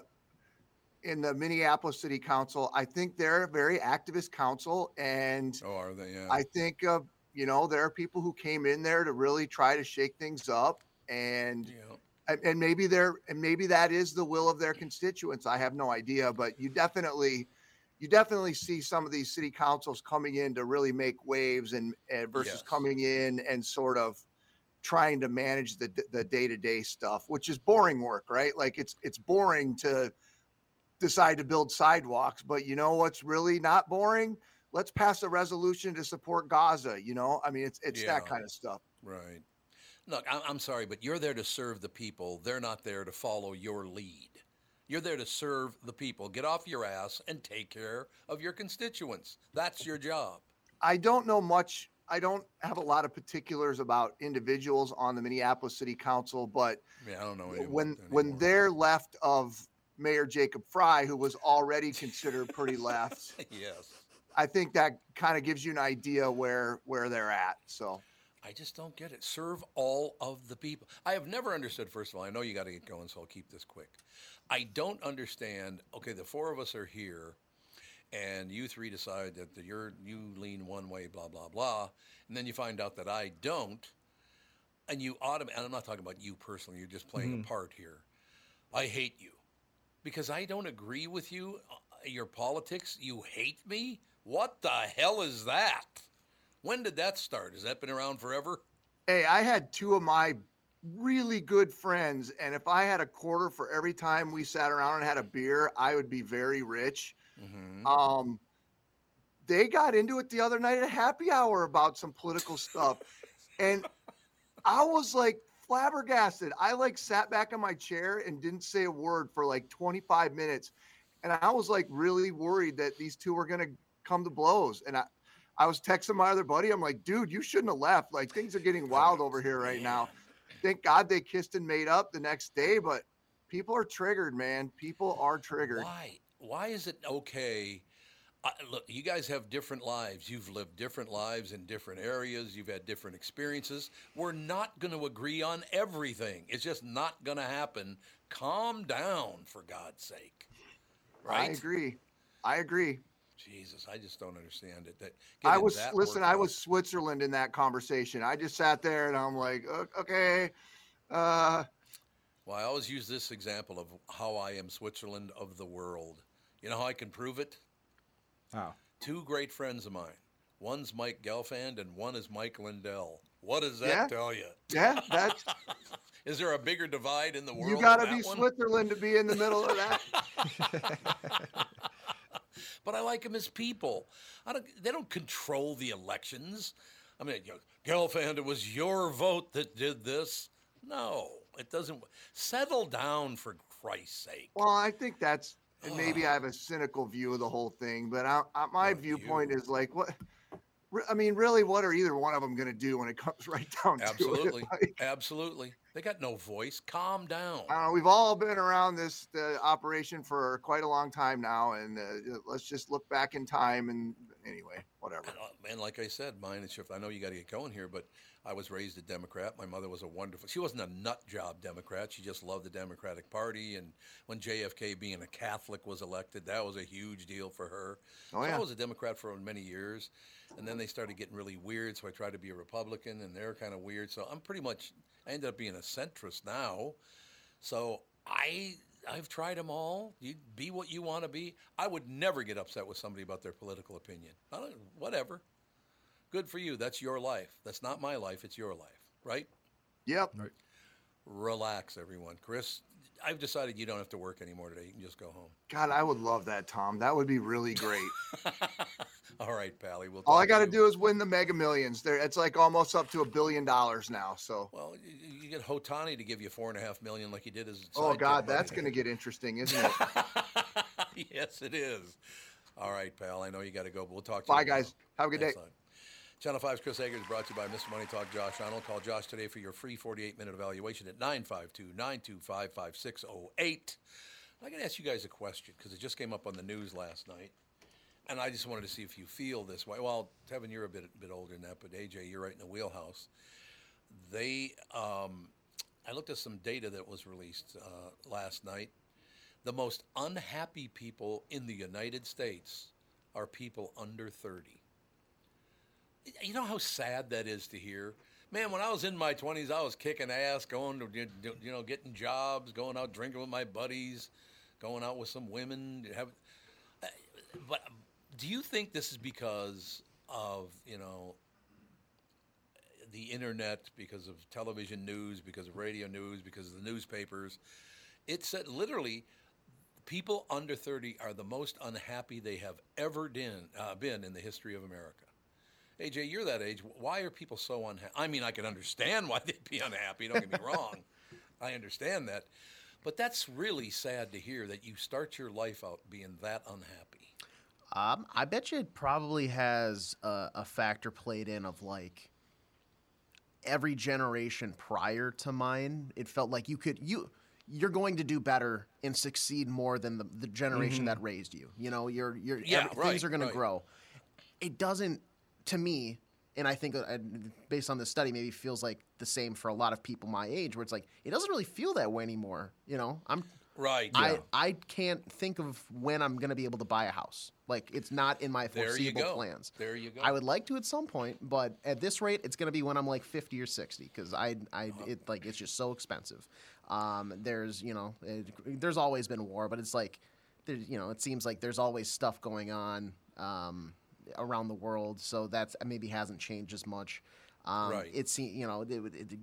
in the Minneapolis City Council. I think they're a very activist council, and oh, are they? Yeah. I think uh, you know there are people who came in there to really try to shake things up, and and, and maybe they're and maybe that is the will of their constituents. I have no idea, but you definitely you definitely see some of these city councils coming in to really make waves, and, and versus Yes. coming in and sort of trying to manage the the day-to-day stuff, which is boring work, right? Like it's it's boring to decide to build sidewalks, but you know what's really not boring? Let's pass a resolution to support Gaza. You know, I mean, it's it's Yeah. that kind of stuff. Right. Look, I'm, I'm sorry, but you're there to serve the people. They're not there to follow your lead. You're there to serve the people. Get off your ass and take care of your constituents. That's your job. I don't know much. I don't have a lot of particulars about individuals on the Minneapolis City Council, but yeah, I don't know when when they're left of Mayor Jacob Fry, who was already considered pretty left. Yes. I think that kind of gives you an idea where where they're at. So I just don't get it. Serve all of the people. I have never understood, first of all, I know you got to get going, so I'll keep this quick. I don't understand, okay, the four of us are here, and you three decide that the, you're, you lean one way, blah, blah, blah, and then you find out that I don't, and you automatically, and I'm not talking about you personally, you're just playing Mhm. a part here. I hate you. Because I don't agree with you, uh, your politics, you hate me? What the hell is that? When did that start? Has that been around forever? Hey, I had two of my really good friends, and if I had a quarter for every time we sat around and had a beer, I would be very rich. Mm-hmm. Um, they got into it the other night at happy hour about some political stuff, and I was like flabbergasted. I like sat back in my chair and didn't say a word for like twenty-five minutes, and I was like really worried that these two were gonna come to blows. And I, I was texting my other buddy. I'm like, dude, you shouldn't have left. Like things are getting wild over here right now. Thank God they kissed and made up the next day, but people are triggered, man. People are triggered. Why? Why is it okay? Uh, look, you guys have different lives. You've lived different lives in different areas. You've had different experiences. We're not going to agree on everything. It's just not going to happen. Calm down, for God's sake. Right? I agree. I agree. Jesus, I just don't understand it. That I getting was that listen. worked I up- was Switzerland in that conversation. I just sat there and I'm like, "O- okay, uh, Well, I always use this example of how I am Switzerland of the world. You know how I can prove it? How? Two great friends of mine. One's Mike Gelfand and one is Mike Lindell. What does that Yeah. tell you? yeah, that's Is there a bigger divide in the world? you got to than be that one? Switzerland to be in the middle of that. But I like them as people. I don't, they don't control the elections. I mean, you know, Gelfand, it was your vote that did this. No, it doesn't. Settle down, for Christ's sake. Well, I think that's and maybe I have a cynical view of the whole thing, but I, I, my viewpoint is like, what? re- I mean, really, what are either one of them going to do when it comes right down Absolutely. to it? Like, Absolutely. They got no voice. Calm down. I don't know, we've all been around this uh, operation for quite a long time now, and uh, let's just look back in time. And anyway, whatever. And, uh, and like I said, mine is shift. I know you got to get going here, but I was raised a Democrat. My mother was a wonderful. She wasn't a nut job Democrat. She just loved the Democratic Party. And when J F K, being a Catholic, was elected, that was a huge deal for her. Oh, so yeah. I was a Democrat for many years, and then they started getting really weird. So I tried to be a Republican, and they're kind of weird. So I'm pretty much. I ended up being a centrist now. So I. I've tried them all. You be what you want to be. I would never get upset with somebody about their political opinion. I don't, whatever. Good for you. That's your life. That's not my life. It's your life, right? Yep. Right. Relax, everyone. Chris, I've decided you don't have to work anymore today. You can just go home. God, I would love that, Tom. That would be really great. All right, Pally. We'll All I talk got to you. do is win the Mega Millions. There, it's like almost up to a billion dollars now. So, Well, you, you get Hotani to give you four and a half million like he did as. oh sidekick God, money. that's going to get interesting, isn't it? Yes, it is. All right, pal. I know you got to go, but we'll talk to Bye, you tomorrow. guys. Have a good Thanks, day. son. Channel five's Chris Eggers brought to you by Mister Money Talk Josh Arnold. Call Josh today for your free forty-eight minute evaluation at nine five two, nine two five, five six zero eight. I'm going to ask you guys a question because it just came up on the news last night. And I just wanted to see if you feel this way. Well, Tevin, you're a bit bit older than that, but A J, you're right in the wheelhouse. They, um, I looked at some data that was released uh, last night. The most unhappy people in the United States are people under thirty. You know how sad that is to hear? Man, when I was in my twenties, I was kicking ass, going to, you know, getting jobs, going out drinking with my buddies, going out with some women. Have, but do you think this is because of, you know, the internet, because of television news, because of radio news, because of the newspapers? It said literally people under thirty are the most unhappy they have ever been, uh, been in the history of America. A J, you're that age. Why are people so unhappy? I mean, I can understand why they'd be unhappy. Don't get me wrong. I understand that. But that's really sad to hear that you start your life out being that unhappy. Um, I bet you it probably has a, a factor played in of like every generation prior to mine. It felt like you could you you're going to do better and succeed more than the, the generation Mm-hmm. that raised you. You know, you're you're Yeah, every- right, things are going right. to grow. It doesn't, to me, and I think uh, based on this study, maybe feels like the same for a lot of people my age, where it's like it doesn't really feel that way anymore. You know, I'm Right. I yeah. I can't think of when I'm going to be able to buy a house. Like it's not in my There you foreseeable go. plans. There you go. I would like to at some point, but at this rate, it's going to be when I'm like fifty or sixty because I I it like it's just so expensive. Um, there's you know it, there's always been war, but it's like there's you know it seems like there's always stuff going on um, around the world, so that's maybe hasn't changed as much. Um, Right. It's you know it, it, it,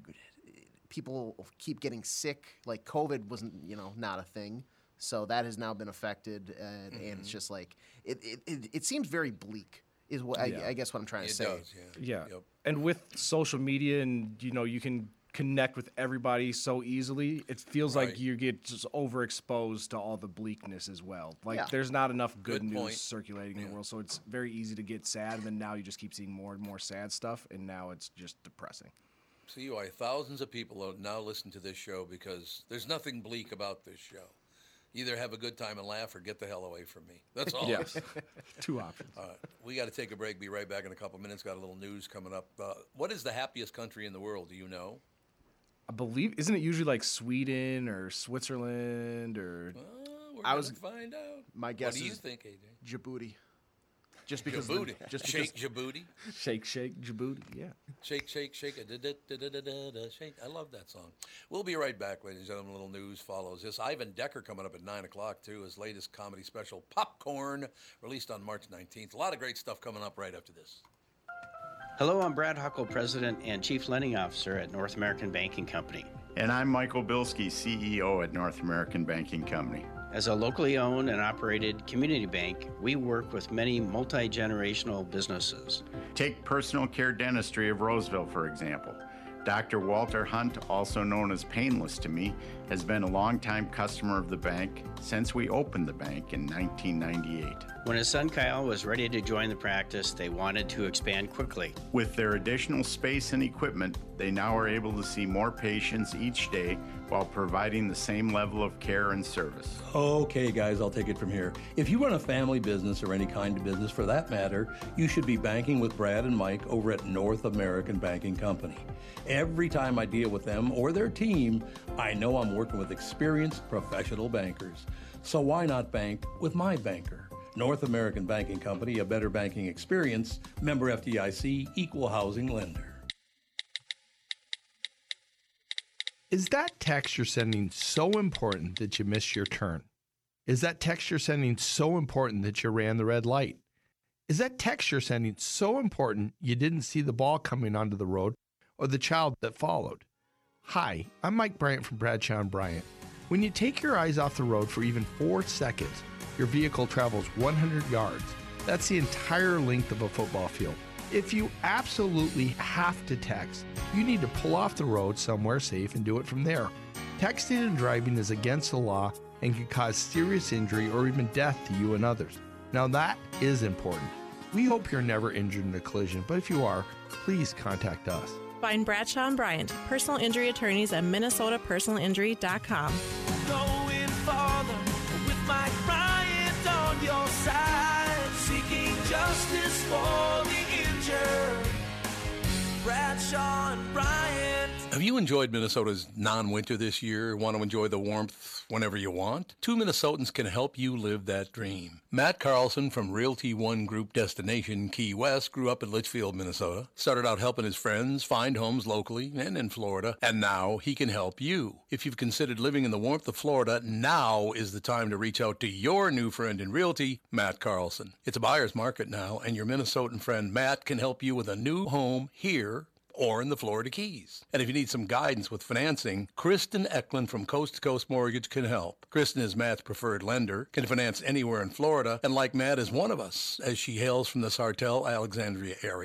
people keep getting sick. Like COVID wasn't you know not a thing. So that has now been affected, and, and it's just like it, it, it, it seems very bleak. Is what Yeah. I, I guess what I'm trying to It say. does, yeah. Yeah. And with social media and, you know, you can connect with everybody so easily, it feels Right. like you get just overexposed to all the bleakness as well. Like, Yeah. there's not enough good, Good news point. circulating in the world, so it's very easy to get sad, and then now you just keep seeing more and more sad stuff, and now it's just depressing. See why thousands of people now listen to this show because there's nothing bleak about this show. Either have a good time and laugh or get the hell away from me. That's all. Yes. Two options. All right. We got to take a break. Be right back in a couple minutes. Got a little news coming up. Uh, what is the happiest country in the world? Do you know? I believe, isn't it usually like Sweden or Switzerland or. We're I going was- to find out. My guess What do you is think, A J? Djibouti. Just because Djibouti. just Shake because Djibouti. Shake, shake, Djibouti, yeah. Shake, shake, shake it. Da-da-da-da-da-da, shake. I love that song. We'll be right back, ladies and gentlemen. A little news follows this. Ivan Decker coming up at nine o'clock, too. His latest comedy special, Popcorn, released on March nineteenth. A lot of great stuff coming up right after this. Hello, I'm Brad Huckle, President and Chief Lending Officer at North American Banking Company. And I'm Michael Bilski, C E O at North American Banking Company. As a locally owned and operated community bank, we work with many multi-generational businesses. Take Personal Care Dentistry of Roseville, for example. Doctor Walter Hunt, also known as Painless to me, has been a longtime customer of the bank since we opened the bank in nineteen ninety-eight. When his son Kyle was ready to join the practice, they wanted to expand quickly. With their additional space and equipment, they now are able to see more patients each day while providing the same level of care and service. Okay, guys, I'll take it from here. If you run a family business or any kind of business for that matter, you should be banking with Brad and Mike over at North American Banking Company. Every time I deal with them or their team, I know I'm working with experienced professional bankers. So why not bank with my banker? North American Banking Company, a better banking experience, member F D I C, equal housing lender. Is that text you're sending so important that you missed your turn? Is that text you're sending so important that you ran the red light? Is that text you're sending so important you didn't see the ball coming onto the road or the child that followed? Hi, I'm Mike Bryant from Bradshaw and Bryant. When you take your eyes off the road for even four seconds, your vehicle travels one hundred yards. That's the entire length of a football field. If you absolutely have to text, you need to pull off the road somewhere safe and do it from there. Texting and driving is against the law and can cause serious injury or even death to you and others. Now that is important. We hope you're never injured in a collision, but if you are, please contact us. Find Bradshaw and Bryant, personal injury attorneys at minnesota personal injury dot com. Going farther with Mike Bryant on your side, seeking justice for the injured. Bradshaw and Bryant. Have you enjoyed Minnesota's non-winter this year? Want to enjoy the warmth whenever you want? Two Minnesotans can help you live that dream. Matt Carlson from Realty One Group Destination Key West grew up in Litchfield, Minnesota. Started out helping his friends find homes locally and in Florida, and now he can help you. If you've considered living in the warmth of Florida, now is the time to reach out to your new friend in Realty, Matt Carlson. It's a buyer's market now, and your Minnesotan friend Matt can help you with a new home here or in the Florida Keys. And if you need some guidance with financing, Kristen Eklund from Coast to Coast Mortgage can help. Kristen is Matt's preferred lender, can finance anywhere in Florida, and like Matt is one of us, as she hails from the Sartell, Alexandria area.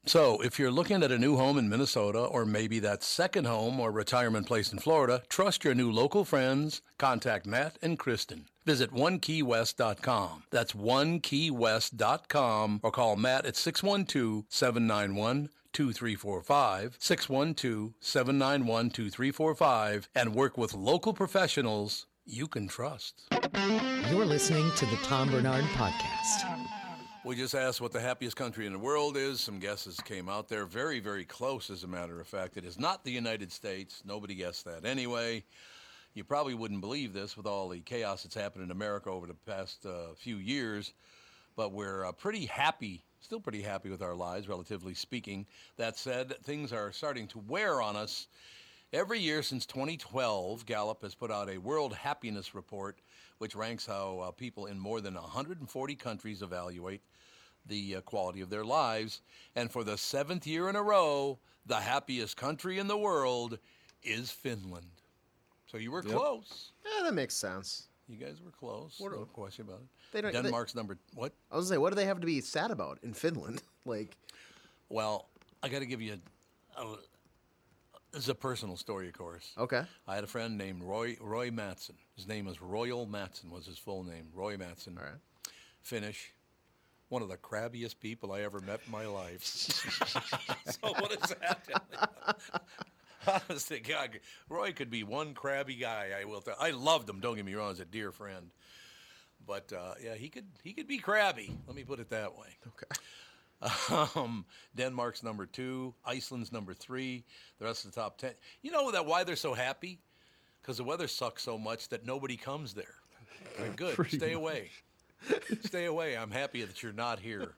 So if you're looking at a new home in Minnesota, or maybe that second home or retirement place in Florida, trust your new local friends. Contact Matt and Kristen. Visit one key west dot com. That's one key west dot com, or call Matt at six one two, seven nine one, two three four five, six one two, seven nine one, two three four five, and work with local professionals you can trust. You're listening to the Tom Bernard Podcast. We just asked what the happiest country in the world is. Some guesses came out there. Very, very close, as a matter of fact. It is not the United States. Nobody guessed that anyway. You probably wouldn't believe this with all the chaos that's happened in America over the past uh, few years, but we're uh, pretty happy, still pretty happy with our lives, relatively speaking. That said, things are starting to wear on us. Every year since twenty twelve, Gallup has put out a World Happiness Report, which ranks how uh, people in more than one hundred forty countries evaluate the uh, quality of their lives. And for the seventh year in a row, the happiest country in the world is Finland. So you were Yep. close. Yeah, that makes sense. You guys were close. What- No question about it. They don't- Denmark's number, what? I was gonna say, what do they have to be sad about in Finland? Like, Well, I got to give you a, a, this is a personal story, of course. Okay. I had a friend named Roy Roy Matson. His name was Royal Matson, was his full name. Roy Matson. All right. Finnish. One of the crabbiest people I ever met in my life. So what does that tell you? Honestly, God, Roy could be one crabby guy. I will tell. I loved him. Don't get me wrong, as a dear friend. But uh, yeah, he could he could be crabby. Let me put it that way. Okay. Um, Denmark's number two. Iceland's number three. The rest of the top ten. You know that why they're so happy? Because the weather sucks so much that nobody comes there. They're good. Pretty Stay much. away. Stay away. I'm happy that you're not here.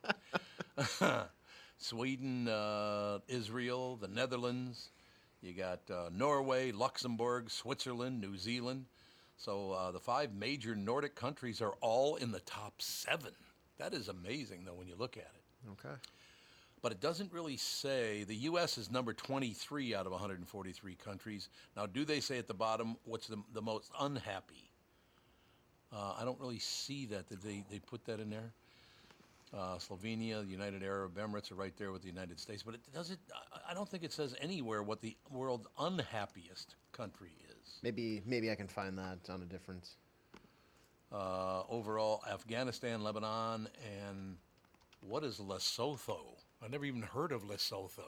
Sweden, uh, Israel, the Netherlands. You got uh, Norway, Luxembourg, Switzerland, New Zealand. So uh, the five major Nordic countries are all in the top seven. That is amazing, though, when you look at it. Okay. But it doesn't really say. The U S is number twenty-three out of one hundred forty-three countries. Now, do they say at the bottom what's the, the most unhappy? Uh, I don't really see that. Did they, they put that in there? Uh, Slovenia, the United Arab Emirates are right there with the United States. But it doesn't. I, I don't think it says anywhere what the world's unhappiest country is. maybe maybe I can find that on a different. Uh, overall, Afghanistan, Lebanon, and what is Lesotho? I never even heard of Lesotho.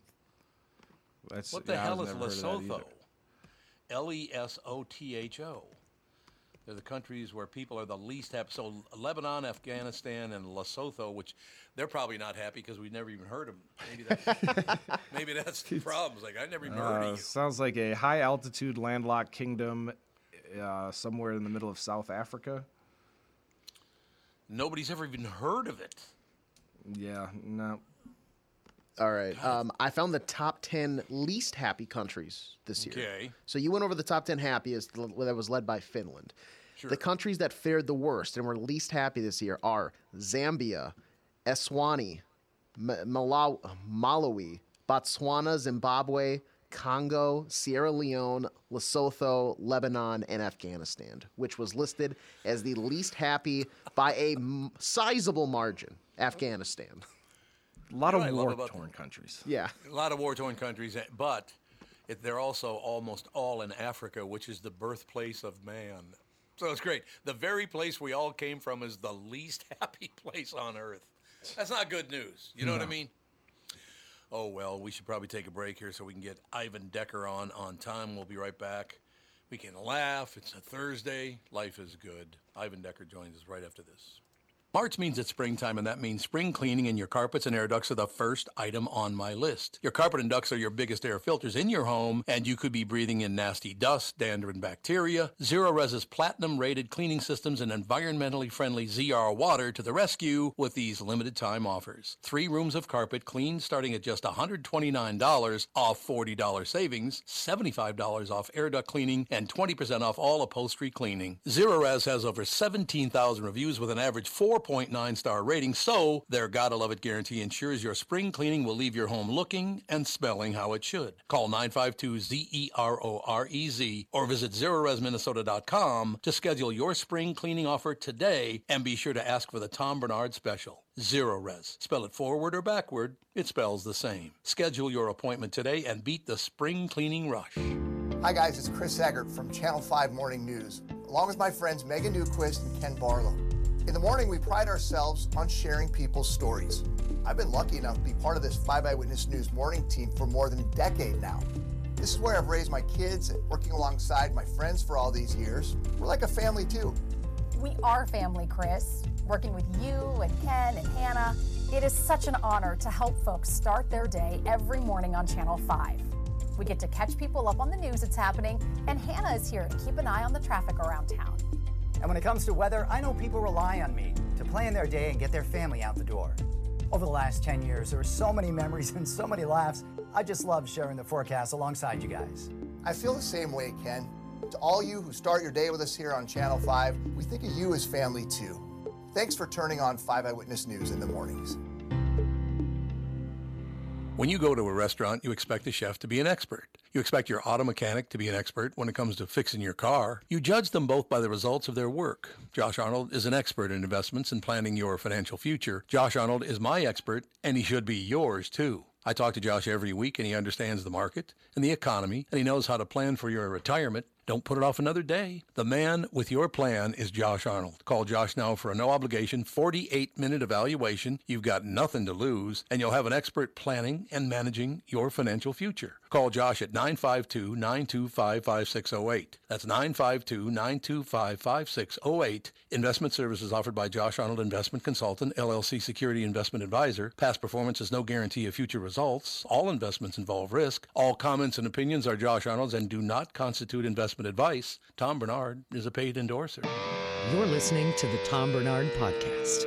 That's, What the yeah, I hell was is never heard of that Lesotho? either. L E S O T H O. They're the countries where people are the least happy. So Lebanon, Afghanistan, and Lesotho, which they're probably not happy because we've never even heard of them. Maybe that's, maybe that's the problem. It's like, I never even heard Uh, of you. sounds like a high altitude landlocked kingdom uh, somewhere in the middle of South Africa. Nobody's ever even heard of it. Yeah, no. All right. Um, I found the top ten least happy countries this year. Okay. So you went over the top ten happiest that was led by Finland. Sure. The countries that fared the worst and were least happy this year are Zambia, Eswatini, M- Malawi, Malawi, Botswana, Zimbabwe, Congo, Sierra Leone, Lesotho, Lebanon, and Afghanistan, which was listed as the least happy by a m- sizable margin. Afghanistan. A lot You know of what I love about war-torn countries. Yeah. A lot of war-torn countries, eh, but it, they're also almost all in Africa, which is the birthplace of man. So it's great. The very place we all came from is the least happy place on earth. That's not good news. You know what I No. mean? Oh, well, we should probably take a break here so we can get Ivan Decker on on time. We'll be right back. We can laugh. It's a Thursday. Life is good. Ivan Decker joins us right after this. March means it's springtime, and that means spring cleaning, and your carpets and air ducts are the first item on my list. Your carpet and ducts are your biggest air filters in your home, and you could be breathing in nasty dust, dander, and bacteria. Zero-Res's platinum-rated cleaning systems and environmentally friendly Z R water to the rescue with these limited-time offers. Three rooms of carpet cleaned starting at just one hundred twenty-nine dollars off forty dollars savings, seventy-five dollars off air duct cleaning, and twenty percent off all upholstery cleaning. Zero-Res has over seventeen thousand reviews with an average four point nine star rating, so their Gotta Love It guarantee ensures your spring cleaning will leave your home looking and smelling how it should. Call nine five two Z E R O R E Z or visit zero res minnesota dot com to schedule your spring cleaning offer today, and be sure to ask for the Tom Bernard special. Zerorez. Spell it forward or backward, it spells the same. Schedule your appointment today and beat the spring cleaning rush. Hi guys, it's Chris Eggert from Channel five Morning News, along with my friends Megan Newquist and Ken Barlow. In the morning, we pride ourselves on sharing people's stories. I've been lucky enough to be part of this five Eyewitness News morning team for more than a decade now. This is where I've raised my kids and working alongside my friends for all these years. We're like a family too. We are family, Chris. Working with you and Ken and Hannah, it is such an honor to help folks start their day every morning on Channel five. We get to catch people up on the news that's happening, and Hannah is here to keep an eye on the traffic around town. And when it comes to weather, I know people rely on me to plan their day and get their family out the door. Over the last ten years, there were so many memories and so many laughs. I just love sharing the forecast alongside you guys. I feel the same way, Ken. To all you who start your day with us here on Channel five, we think of you as family too. Thanks for turning on five Eyewitness News in the mornings. When you go to a restaurant, you expect the chef to be an expert. You expect your auto mechanic to be an expert when it comes to fixing your car. You judge them both by the results of their work. Josh Arnold is an expert in investments and planning your financial future. Josh Arnold is my expert, and he should be yours too. I talk to Josh every week, and he understands the market and the economy, and he knows how to plan for your retirement. Don't put it off another day. The man with your plan is Josh Arnold. Call Josh now for a no-obligation forty-eight minute evaluation. You've got nothing to lose, and you'll have an expert planning and managing your financial future. Call Josh at nine five two, nine two five, five six zero eight. That's nine five two, nine two five, five six zero eight. Investment services offered by Josh Arnold Investment Consultant, L L C Security Investment Advisor. Past performance is no guarantee of future results. All investments involve risk. All comments and opinions are Josh Arnold's and do not constitute investment advice. Tom Bernard is a paid endorser. You're listening to the Tom Bernard Podcast.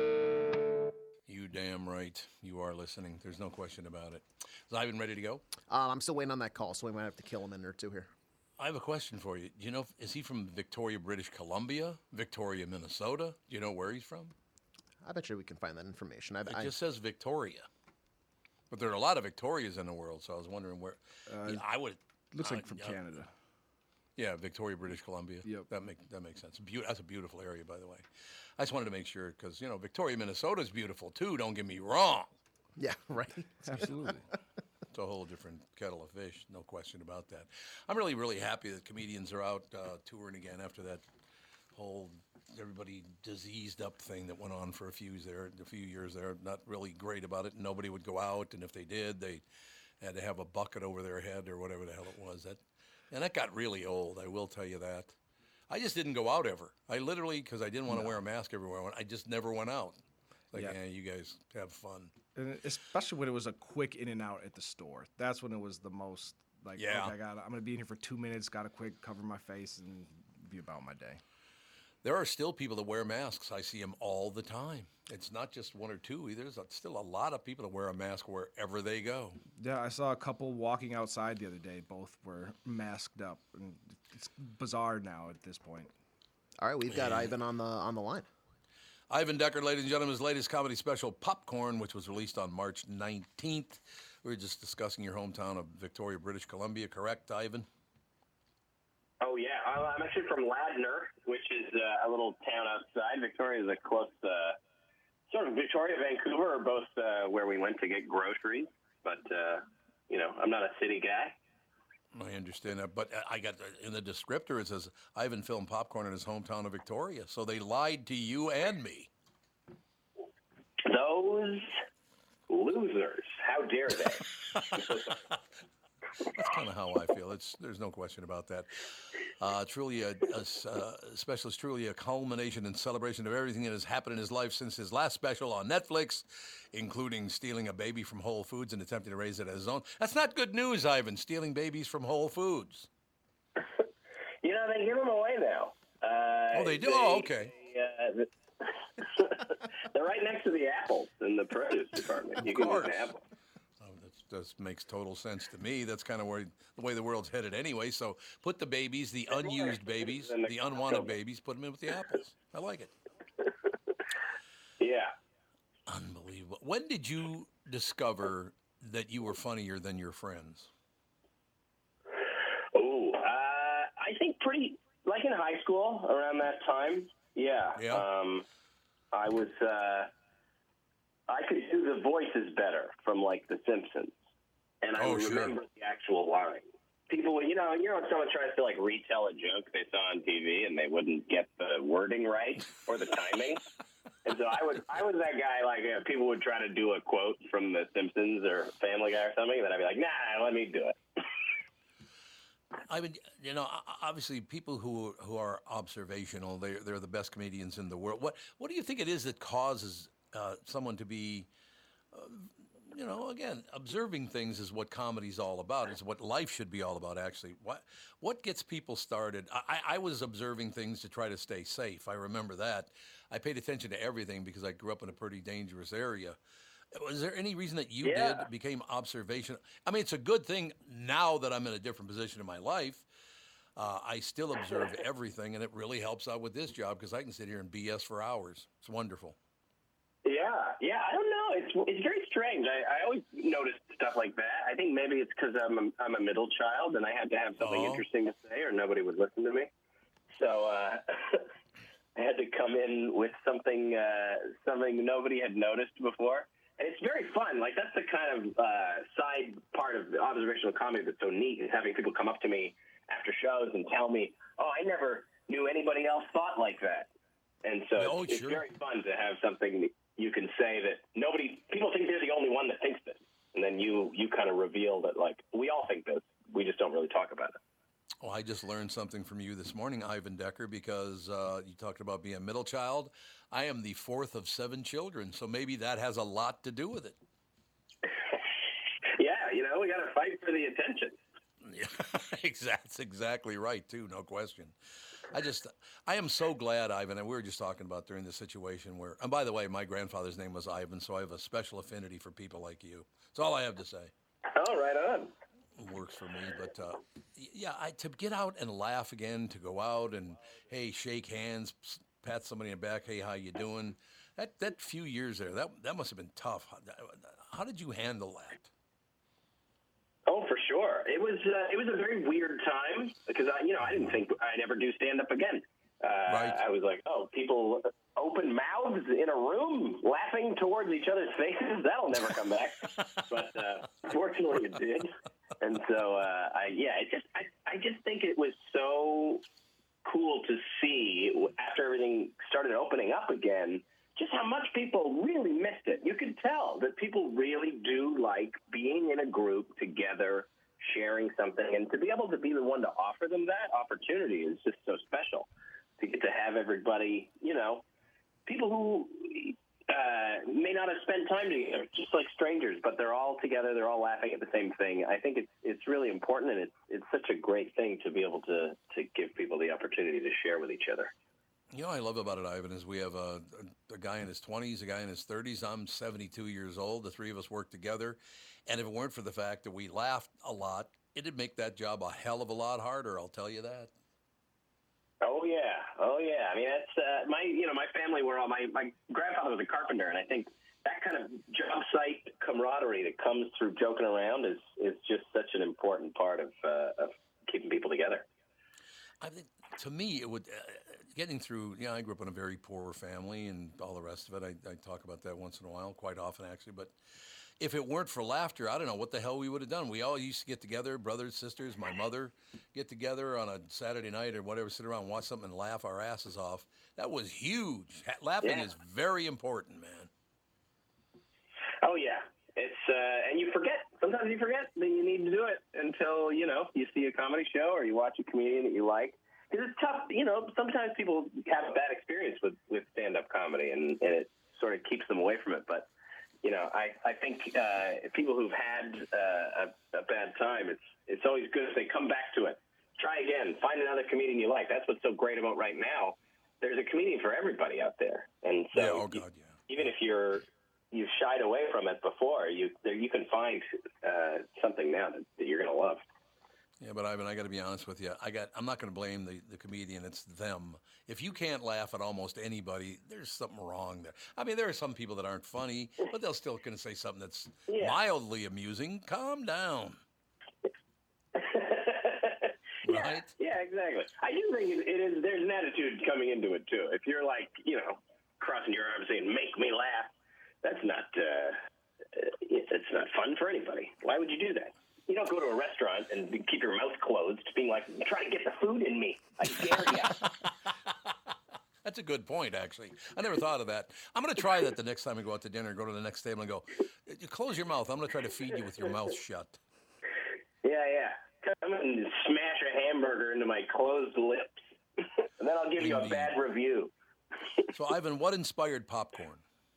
You damn right you are listening. There's no question about it. Is Ivan ready to go? Uh, I'm still waiting on that call, so we might have to kill him in or two here. I have a question for you. Do you know, is he from Victoria, British Columbia, Victoria, Minnesota? Do you know where he's from? I bet you we can find that information. I, It I, just says Victoria. But there are a lot of Victorias in the world, so I was wondering where. Uh, yeah, I would. Looks I- like from yeah. Canada. Yeah, Victoria, British Columbia. Yep. That make that makes sense. Beau- that's a beautiful area, by the way. I just wanted to make sure because you know Victoria, Minnesota is beautiful too. Don't get me wrong. Yeah, right. Absolutely. It's a whole different kettle of fish, no question about that. I'm really, really happy that comedians are out uh, touring again after that whole everybody diseased up thing that went on for a few there, a few years there. Not really great about it. Nobody would go out, and if they did, they had to have a bucket over their head or whatever the hell it was. That, and that got really old. I will tell you that. I just didn't go out ever. I literally, because I didn't want to No. wear a mask everywhere I went, I just never went out. Like, Yeah. yeah, you guys have fun. And especially when it was a quick in and out at the store. That's when it was the most like, Yeah. okay, I got I'm gonna be in here for two minutes, gotta quick cover my face and be about my day. There are still people that wear masks. I see them all the time. It's not just one or two either. There's still a lot of people that wear a mask wherever they go. Yeah, I saw a couple walking outside the other day. Both were masked up, and it's bizarre now at this point. All right, we've got Yeah. Ivan on the on the line. Ivan Decker, ladies and gentlemen, his latest comedy special, Popcorn, which was released on March nineteenth. We were just discussing your hometown of Victoria, British Columbia, correct, Ivan? Oh, yeah. I- I'm actually from Ladner, which is uh, a little town outside. Victoria is a close, uh, sort of Victoria, Vancouver are both uh, where we went to get groceries. But, uh, you know, I'm not a city guy. I understand that, but I got in the descriptor it says Ivan filmed Popcorn in his hometown of Victoria, so they lied to you and me. Those losers. How dare they? That's kind of how I feel. It's there's no question about that. Uh, truly, a, a s- uh, special is truly a culmination and celebration of everything that has happened in his life since his last special on Netflix, including stealing a baby from Whole Foods and attempting to raise it as his own. That's not good news, Ivan. Stealing babies from Whole Foods. You know, they give them away now. Uh, Oh, they do? Oh, okay. They, uh, they're right next to the apples in the produce department. You Of can get course. an apple. That makes total sense to me. That's kind of where the way the world's headed anyway. So put the babies, the unused babies, the unwanted babies, put them in with the apples. I like it. Yeah. Unbelievable. When did you discover that you were funnier than your friends? Oh, uh, I think pretty, like in high school around that time. Yeah. Yeah. Um, I was, uh, I could do the voices better from like The Simpsons, and I Oh, would sure. remember the actual line. People, would- you know, you know, when someone tries to like retell a joke they saw on T V and they wouldn't get the wording right or the timing, and so I would, I was that guy. Like uh, people would try to do a quote from The Simpsons or Family Guy or something, and then I'd be like, nah, let me do it. I mean, you know, o- obviously, people who who are observational, they're they're the best comedians in the world. What what do you think it is that causes uh, someone to be, uh, you know, again, observing things is what comedy's all about. It's what life should be all about, actually. What what gets people started? I, I I was observing things to try to stay safe. I remember that. I paid attention to everything because I grew up in a pretty dangerous area. Was there any reason that you Yeah. did became observational? I mean, it's a good thing now that I'm in a different position in my life. Uh, I still observe everything, and it really helps out with this job because I can sit here and B S for hours. It's wonderful. Yeah, yeah. I don't know. It's it's very strange. I, I always noticed stuff like that. I think maybe it's because I'm a, I'm a middle child and I had to have something Oh. interesting to say, or nobody would listen to me. So uh, I had to come in with something uh, something nobody had noticed before. And it's very fun. Like, that's the kind of uh, side part of observational comedy that's so neat, is having people come up to me after shows and tell me, oh, I never knew anybody else thought like that. And so Oh, it's, sure. it's very fun to have something that you can say that nobody, people think they're the only one that thinks this. And then you, you kind of reveal that, like, we all think this. We just don't really talk about it. Well, I just learned something from you this morning, Ivan Decker, because uh, you talked about being a middle child. I am the fourth of seven children, so maybe that has a lot to do with it. Yeah, you know, we got to fight for the attention. Yeah, that's exactly right, too, no question. I just, I am so glad, Ivan, and we were just talking about during the situation where, and by the way, my grandfather's name was Ivan, so I have a special affinity for people like you. That's all I have to say. Oh, right on. Works for me, but uh, y- yeah, I, to get out and laugh again, to go out and hey, shake hands, s- pat somebody in the back, hey, how you doing? That that few years there, that that must have been tough. How, how did you handle that? Oh, for sure. It was uh, it was a very weird time because I, you know, I didn't think I'd ever do stand up again. Uh, Right. I was like, oh, people open mouths in a room laughing towards each other's faces. That'll never come back. But uh, fortunately, it did. And so, uh, I, yeah, it just I, I just think it was so cool to see after everything started opening up again, just how much people really missed it. You could tell that people really do like being in a group together, sharing something, and to be able to be the one to offer them that opportunity is just so special. To get to have everybody, you know, people who uh, may not have spent time together, just like strangers, but they're all together, they're all laughing at the same thing. I think it's it's really important, and it's it's such a great thing to be able to to give people the opportunity to share with each other. You know what I love about it, Ivan, is we have a, a, a guy in his twenties, a guy in his thirties. I'm seventy-two years old. The three of us work together. And if it weren't for the fact that we laughed a lot, it'd make that job a hell of a lot harder, I'll tell you that. Oh yeah, oh yeah. I mean, that's uh, my you know my family were all my my grandfather was a carpenter, and I think that kind of job site camaraderie that comes through joking around is is just such an important part of uh, of keeping people together. I think to me, it would uh, getting through. You know, I grew up in a very poor family, and all the rest of it. I, I talk about that once in a while, quite often actually. But if it weren't for laughter, I don't know what the hell we would have done. We all used to get together, brothers, sisters, my mother, get together on a Saturday night or whatever, sit around, watch something, and laugh our asses off. That was huge. Ha- Laughing Yeah. is very important, man. Oh yeah, it's uh, and you forget. Sometimes you forget that you need to do it until you know you see a comedy show or you watch a comedian that you like. Because it's tough, you know. Sometimes people have a bad experience with with stand-up comedy, and, and it sort of keeps them away from it. But you know, I I think uh, people who've had uh, a, a bad time, it's it's always good if they come back to it. Try again. Find another comedian you like. That's what's so great about right now. There's a comedian for everybody out there, and so Yeah, oh, God, you- even if you're you've shied away from it before, you there, you can find uh, something now that, that you're going to love. Yeah, but Ivan, I got to be honest with you. I got. I'm not going to blame the, the comedian. It's them. If you can't laugh at almost anybody, there's something wrong there. I mean, there are some people that aren't funny, but they'll still going to say something that's Yeah. mildly amusing. Calm down. Yeah, Right? yeah, exactly. I do think it, it is. There's an attitude coming into it too. If you're like, you know, crossing your arms saying "make me laugh," That's not uh, it's, it's not fun for anybody. Why would you do that? You don't go to a restaurant and keep your mouth closed, being like, try to get the food in me. I dare you. That's a good point, actually. I never thought of that. I'm going to try that the next time we go out to dinner, go to the next table and go, you close your mouth. I'm going to try to feed you with your mouth shut. Yeah, yeah. Come and smash a hamburger into my closed lips, and then I'll give you a bad review. So, Ivan, what inspired popcorn?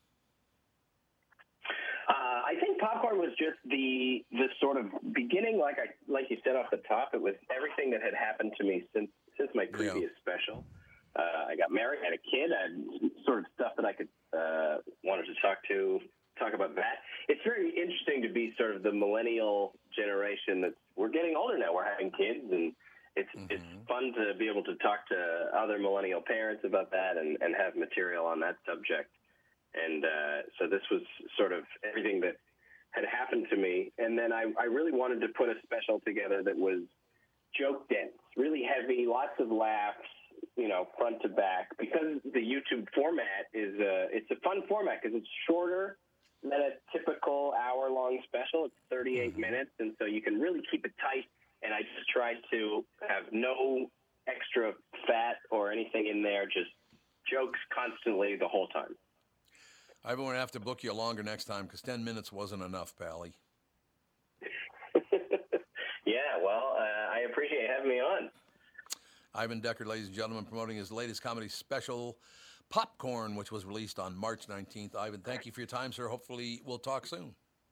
Uh, I think popcorn was just the the sort of beginning, like I like you said off the top. It was everything that had happened to me since since my previous yeah. special. Uh, I got married, had a kid, I had sort of stuff that I could uh, wanted to talk to talk about that. It's very interesting to be sort of the millennial generation. That we're getting older now. We're having kids, and it's mm-hmm. it's fun to be able to talk to other millennial parents about that and, and have material on that subject. And uh, so this was sort of everything that had happened to me. And then I, I really wanted to put a special together that was joke dense, really heavy, lots of laughs, you know, front to back. Because the YouTube format is a, it's a fun format because it's shorter than a typical hour-long special. It's thirty-eight mm-hmm. minutes, and so you can really keep it tight. And I just tried to have no extra fat or anything in there, just jokes constantly the whole time. I'm going to have to book you longer next time because ten minutes wasn't enough, Pally. Yeah, well, uh, I appreciate you having me on. Ivan Decker, ladies and gentlemen, promoting his latest comedy special, Popcorn, which was released on March nineteenth. Ivan, thank you for your time, sir. Hopefully we'll talk soon.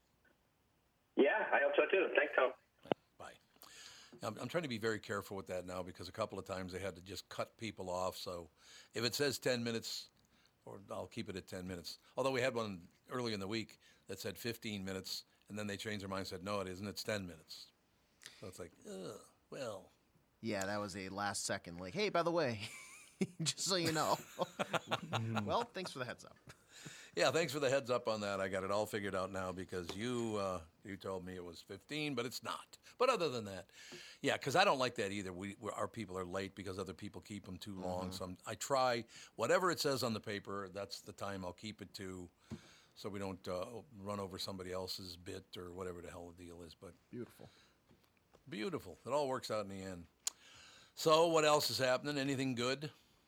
Yeah, I hope so too. Thanks, Tom. Bye. I'm, I'm trying to be very careful with that now because a couple of times they had to just cut people off. So if it says ten minutes, or I'll keep it at ten minutes. Although we had one early in the week that said fifteen minutes, and then they changed their mind and said, no, it isn't. It's ten minutes. So it's like, ugh, well. Yeah, that was a last second, like, hey, by the way, just so you know. Well, thanks for the heads up. Yeah, thanks for the heads up on that. I got it all figured out now because you uh, you told me it was fifteen, but it's not. But other than that, yeah, because I don't like that either. We we're, our people are late because other people keep them too long. Mm-hmm. So I'm, I try whatever it says on the paper. That's the time I'll keep it to, so we don't uh, run over somebody else's bit or whatever the hell the deal is. But beautiful, beautiful. It all works out in the end. So what else is happening? Anything good?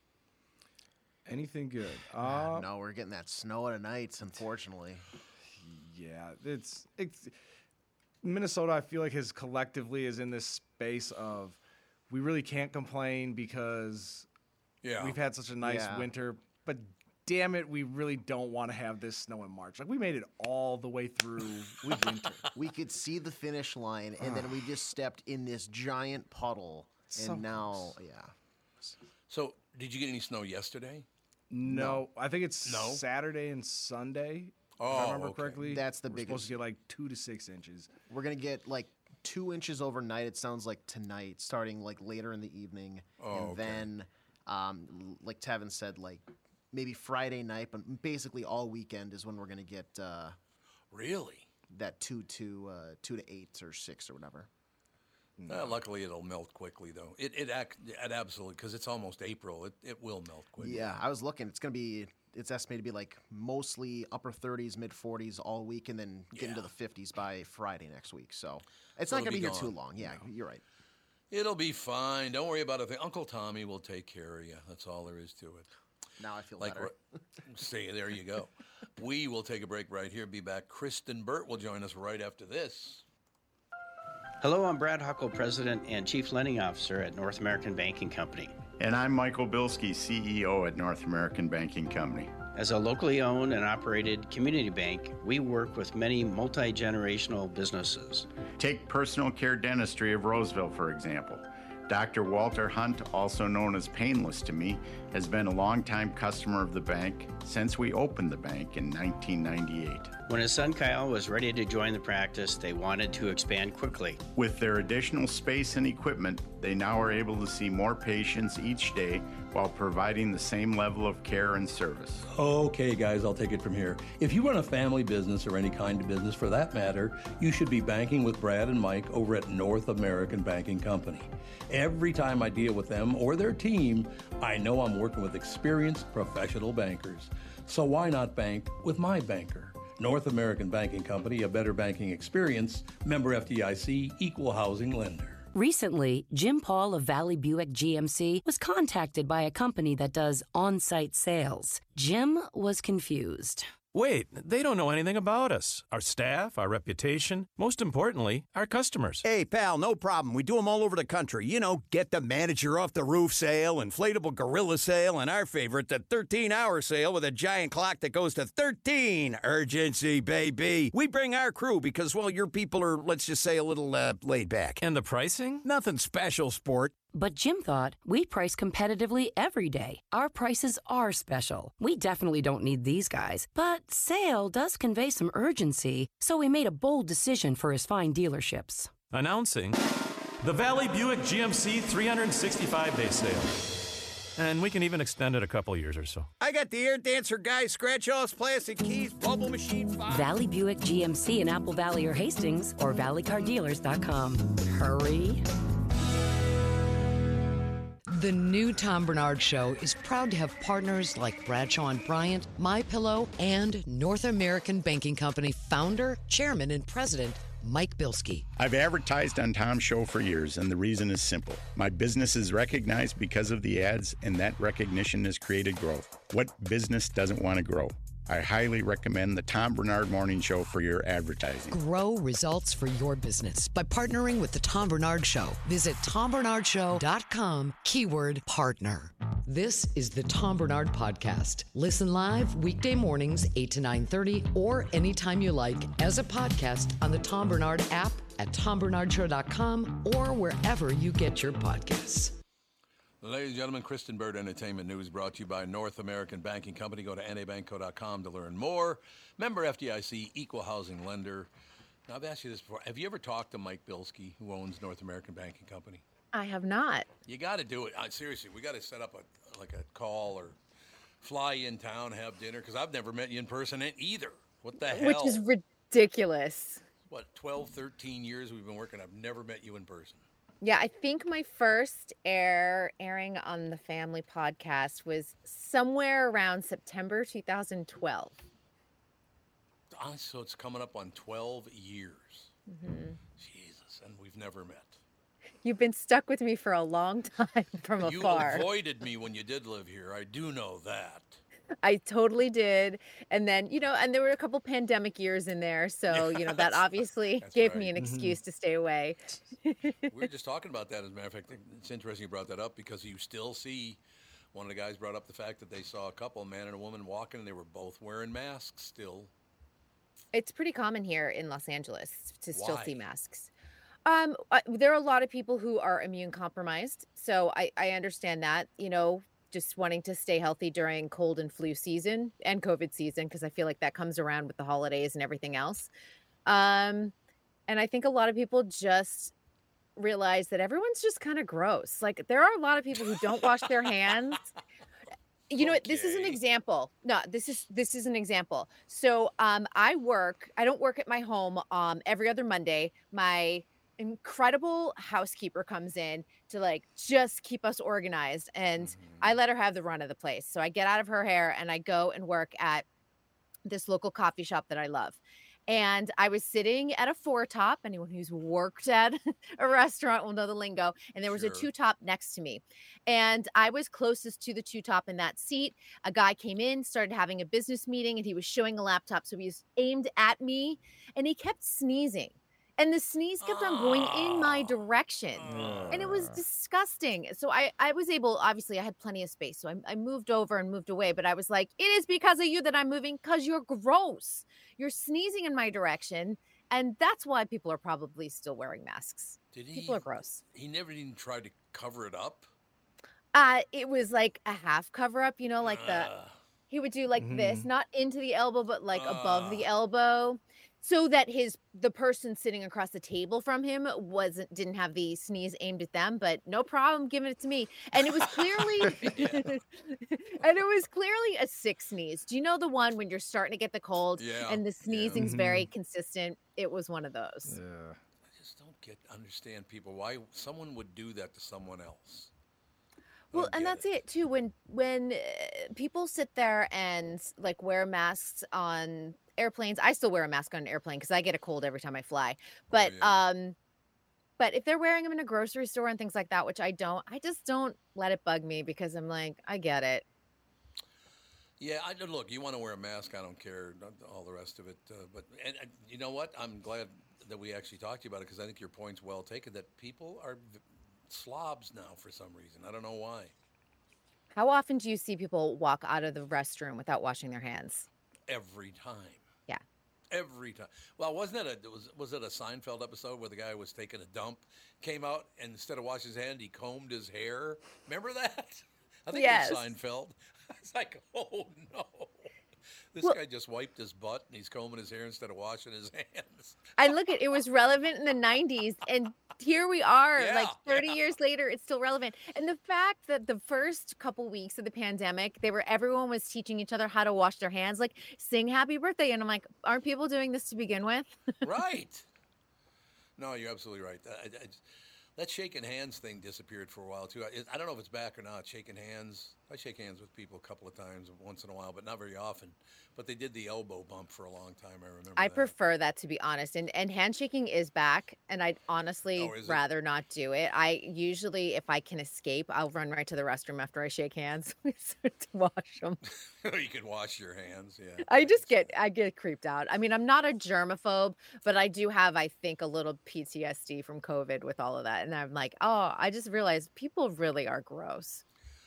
Anything good? Uh, no, we're getting that snow tonight, unfortunately. Yeah, it's it's Minnesota. I feel like has collectively is in this space of we really can't complain because yeah. we've had such a nice Yeah. winter, but damn it, we really don't want to have this snow in March. Like we made it all the way through winter. We could see the finish line, and then we just stepped in this giant puddle, So and now, close. yeah. So did you get any snow yesterday? No, I think it's No? Saturday and Sunday. Oh, if I remember okay. correctly. That's the We're biggest. supposed to get like two to six inches. We're gonna get like two inches overnight. It sounds like tonight, starting like later in the evening, Oh, and okay. then, um, l- like Tevin said, like maybe Friday night, but basically all weekend is when we're gonna get uh, Really? that two to uh, two to eight or six or whatever. Uh, luckily, it'll melt quickly, though. It it, ac- it absolutely because it's almost April. It it will melt quickly. Yeah, I was looking. It's gonna be. It's estimated to be like mostly upper thirties, mid forties all week, and then get into the fifties by Friday next week. So it's So not it'll gonna be, be here too gone. long. Yeah, you're right. It'll be fine. Don't worry about a thing. Uncle Tommy will take care of you. That's all there is to it. Now I feel Like, better. see, there you go. We will take a break right here. Be back. Kristen Burt will join us right after this. Hello, I'm Brad Huckle, President and Chief Lending Officer at North American Banking Company. And I'm Michael Bilski, C E O at North American Banking Company. As a locally owned and operated community bank, we work with many multi-generational businesses. Take Personal Care Dentistry of Roseville, for example. Doctor Walter Hunt, also known as Painless to me, has been a longtime customer of the bank since we opened the bank in nineteen ninety-eight. When his son Kyle was ready to join the practice, they wanted to expand quickly. With their additional space and equipment, they now are able to see more patients each day while providing the same level of care and service. Okay, guys, I'll take it from here. If you run a family business or any kind of business for that matter, you should be banking with Brad and Mike over at North American Banking Company. Every time I deal with them or their team, I know I'm working with experienced professional bankers. So why not bank with my banker? North American Banking Company, a better banking experience. Member F D I C, equal housing lender. Recently, Jim Paul of Valley Buick G M C was contacted by a company that does on-site sales. Jim was confused. Wait, they don't know anything about us, our staff, our reputation, most importantly, our customers. Hey, pal, no problem. We do them all over the country. You know, get the manager off the roof sale, inflatable gorilla sale, and our favorite, the thirteen hour sale with a giant clock that goes to thirteen. Urgency, baby. We bring our crew because, well, your people are, let's just say, a little uh, laid back. And the pricing? Nothing special, sport. But Jim thought, we price competitively every day. Our prices are special. We definitely don't need these guys. But sale does convey some urgency, so we made a bold decision for his fine dealerships. Announcing the Valley Buick G M C three sixty-five day sale. And we can even extend it a couple years or so. I got the air dancer guy, scratch offs, plastic keys, bubble machine. Five. Valley Buick G M C in Apple Valley or Hastings or valley car dealers dot com. Hurry. The new Tom Bernard Show is proud to have partners like Bradshaw and Bryant, MyPillow, and North American Banking Company founder, chairman, and president, Mike Bilski. I've advertised on Tom's show for years, and the reason is simple. My business is recognized because of the ads, and that recognition has created growth. What business doesn't want to grow? I highly recommend the Tom Bernard Morning Show for your advertising. Grow results for your business by partnering with the Tom Bernard Show. Visit tom bernard show dot com, keyword partner. This is the Tom Bernard Podcast. Listen live weekday mornings, eight to nine thirty, or anytime you like as a podcast on the Tom Bernard app at tom bernard show dot com or wherever you get your podcasts. Ladies and gentlemen, Kristen Bird Entertainment News brought to you by North American Banking Company. Go to N A bank co dot com to learn more. Member F D I C, equal housing lender. Now, I've asked you this before. Have you ever talked to Mike Bilski, who owns North American Banking Company? I have not. You got to do it. Uh, seriously, we got to set up a like a call or fly in town, have dinner, because I've never met you in person either. What the hell? Which is ridiculous. What, twelve, thirteen years we've been working. I've never met you in person. Yeah, I think my first air airing on the Family Podcast was somewhere around September two thousand twelve. Oh, so it's coming up on twelve years. Mm-hmm. Jesus, and we've never met. You've been stuck with me for a long time from You afar. avoided me when you did live here. I do know that. I totally did. And then, you know, and there were a couple pandemic years in there. So, you know, that obviously gave right. me an Mhm. excuse to stay away. We were just talking about that, as a matter of fact. It's interesting you brought that up because you still see, one of the guys brought up the fact that they saw a couple, a man and a woman, walking, and they were both wearing masks still. It's pretty common here in Los Angeles to still Why? see masks. Um, uh, there are a lot of people who are immune compromised. So I, I understand that, you know, just wanting to stay healthy during cold and flu season and COVID season, because I feel like that comes around with the holidays and everything else. Um, and I think a lot of people just realize that everyone's just kind of gross. Like there are a lot of people who don't wash their hands. You know what? This is an example. No, this is this is an example. So um, I work. I don't work at my home um, every other Monday. My incredible housekeeper comes in to like just keep us organized, and I let her have the run of the place. So I get out of her hair and I go and work at this local coffee shop that I love. And I was sitting at a four top. Anyone who's worked at a restaurant will know the lingo. And there was Sure. a two top next to me. And I was closest to the two top in that seat. A guy came in, started having a business meeting, and he was showing a laptop. So he was aimed at me and he kept sneezing. And the sneeze kept on going in my direction. And it was disgusting. So I, I was able, obviously I had plenty of space. So I, I moved over and moved away. But I was like, it is because of you that I'm moving, because you're gross. You're sneezing in my direction. And that's why people are probably still wearing masks. Did he? People are gross. He never even tried to cover it up. Uh, it was like a half cover up, you know, like the, he would do like this, Mhm. not into the elbow, but like above the elbow, so that his, the person sitting across the table from him wasn't, didn't have the sneeze aimed at them, but no problem giving it to me. And it was clearly, and it was clearly a sick sneeze. Do you know the one when you're starting to get the cold Yeah, and the yeah. sneezing's Mhm. very consistent? It was one of those. I just don't get understand people why someone would do that to someone else. Well, and that's it. too. When when uh, people sit there and like wear masks on airplanes, I still wear a mask on an airplane because I get a cold every time I fly. But um, but if they're wearing them in a grocery store and things like that, which I don't, I just don't let it bug me because I'm like, I get it. Yeah, I look. You want to wear a mask? I don't care. not All the rest of it, uh, but and, and you know what? I'm glad that we actually talked to you about it because I think your point's well taken. That people are v- slobs now for some reason. I don't know why. How often do you see people walk out of the restroom without washing their hands? Every time. Yeah. Every time. Well, wasn't it a was was it a Seinfeld episode where the guy was taking a dump, came out, and instead of washing his hand, he combed his hair? Remember that? I think Yes. it's Seinfeld. It's like, oh no, this Well- guy just wiped his butt and he's combing his hair instead of washing his hands. I look at it was relevant in the nineties, and here we are, Yeah, like thirty years later, it's still relevant. And the fact that the first couple weeks of the pandemic, they were everyone was teaching each other how to wash their hands, like sing happy birthday. And I'm like, aren't people doing this to begin with? Right. No, you're absolutely right. I, I, that shaking hands thing disappeared for a while too. I, I don't know if it's back or not. Shaking hands. I shake hands with people a couple of times once in a while, but not very often. But they did the elbow bump for a long time. I remember. I that. prefer that, to be honest. And and handshaking is back, and I'd honestly Oh, is it? rather not do it. I usually, if I can escape, I'll run right to the restroom after I shake hands to wash them. You can wash your hands. Yeah. I just get I get creeped out. I mean, I'm not a germaphobe, but I do have, I think, a little P T S D from COVID with all of that. And I'm like, oh, I just realized people really are gross.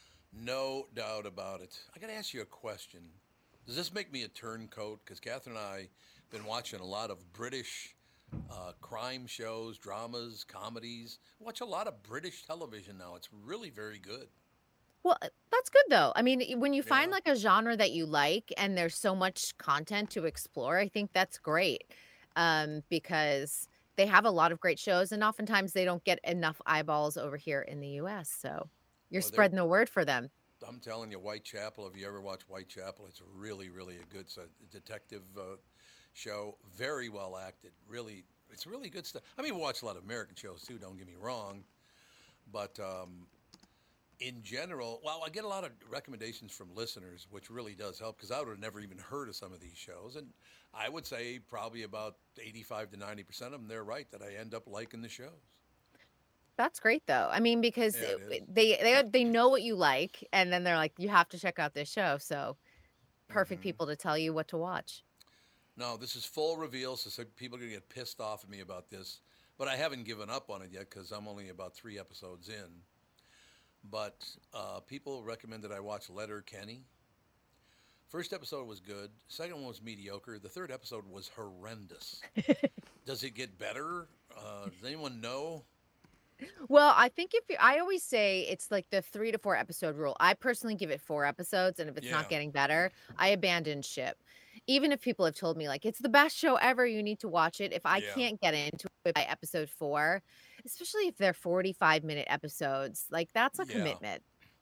No doubt about it. I got to ask you a question. Does this make me a turncoat? Because Catherine and I have been watching a lot of British uh, crime shows, dramas, comedies. Watch a lot of British television now. It's really very good. Well, uh, that's good though. I mean, when you find like a genre that you like and there's so much content to explore, I think that's great. Um, because they have a lot of great shows and oftentimes they don't get enough eyeballs over here in the U S. So you're Well, they're- spreading the word for them. I'm telling you, Whitechapel, if you ever watch Whitechapel, it's really, really a good uh, detective uh, show. Very well acted. Really, it's really good stuff. I mean, we watch a lot of American shows too, don't get me wrong. But um, in general, well, I get a lot of recommendations from listeners, which really does help because I would have never even heard of some of these shows. And I would say probably about eighty-five to ninety percent of them, they're right, that I end up liking the shows. That's great though. I mean, because Yeah, it it- they they they know what you like, and then they're like, you have to check out this show. So, perfect Mm-hmm. people to tell you what to watch. No, this is full reveal, so some people are going to get pissed off at me about this. But I haven't given up on it yet because I'm only about three episodes in. But uh, people recommended I watch Letter Kenny. First episode was good. Second one was mediocre. The third episode was horrendous. Does it get better? Uh, does anyone know? Well, I think if you, I always say it's like the three to four episode rule. I personally give it four episodes, and if it's Yeah. not getting better, I abandon ship. Even if people have told me like it's the best show ever, you need to watch it. If I Yeah. can't get into it by episode four, especially if they're forty-five minute episodes, like that's a Yeah. commitment.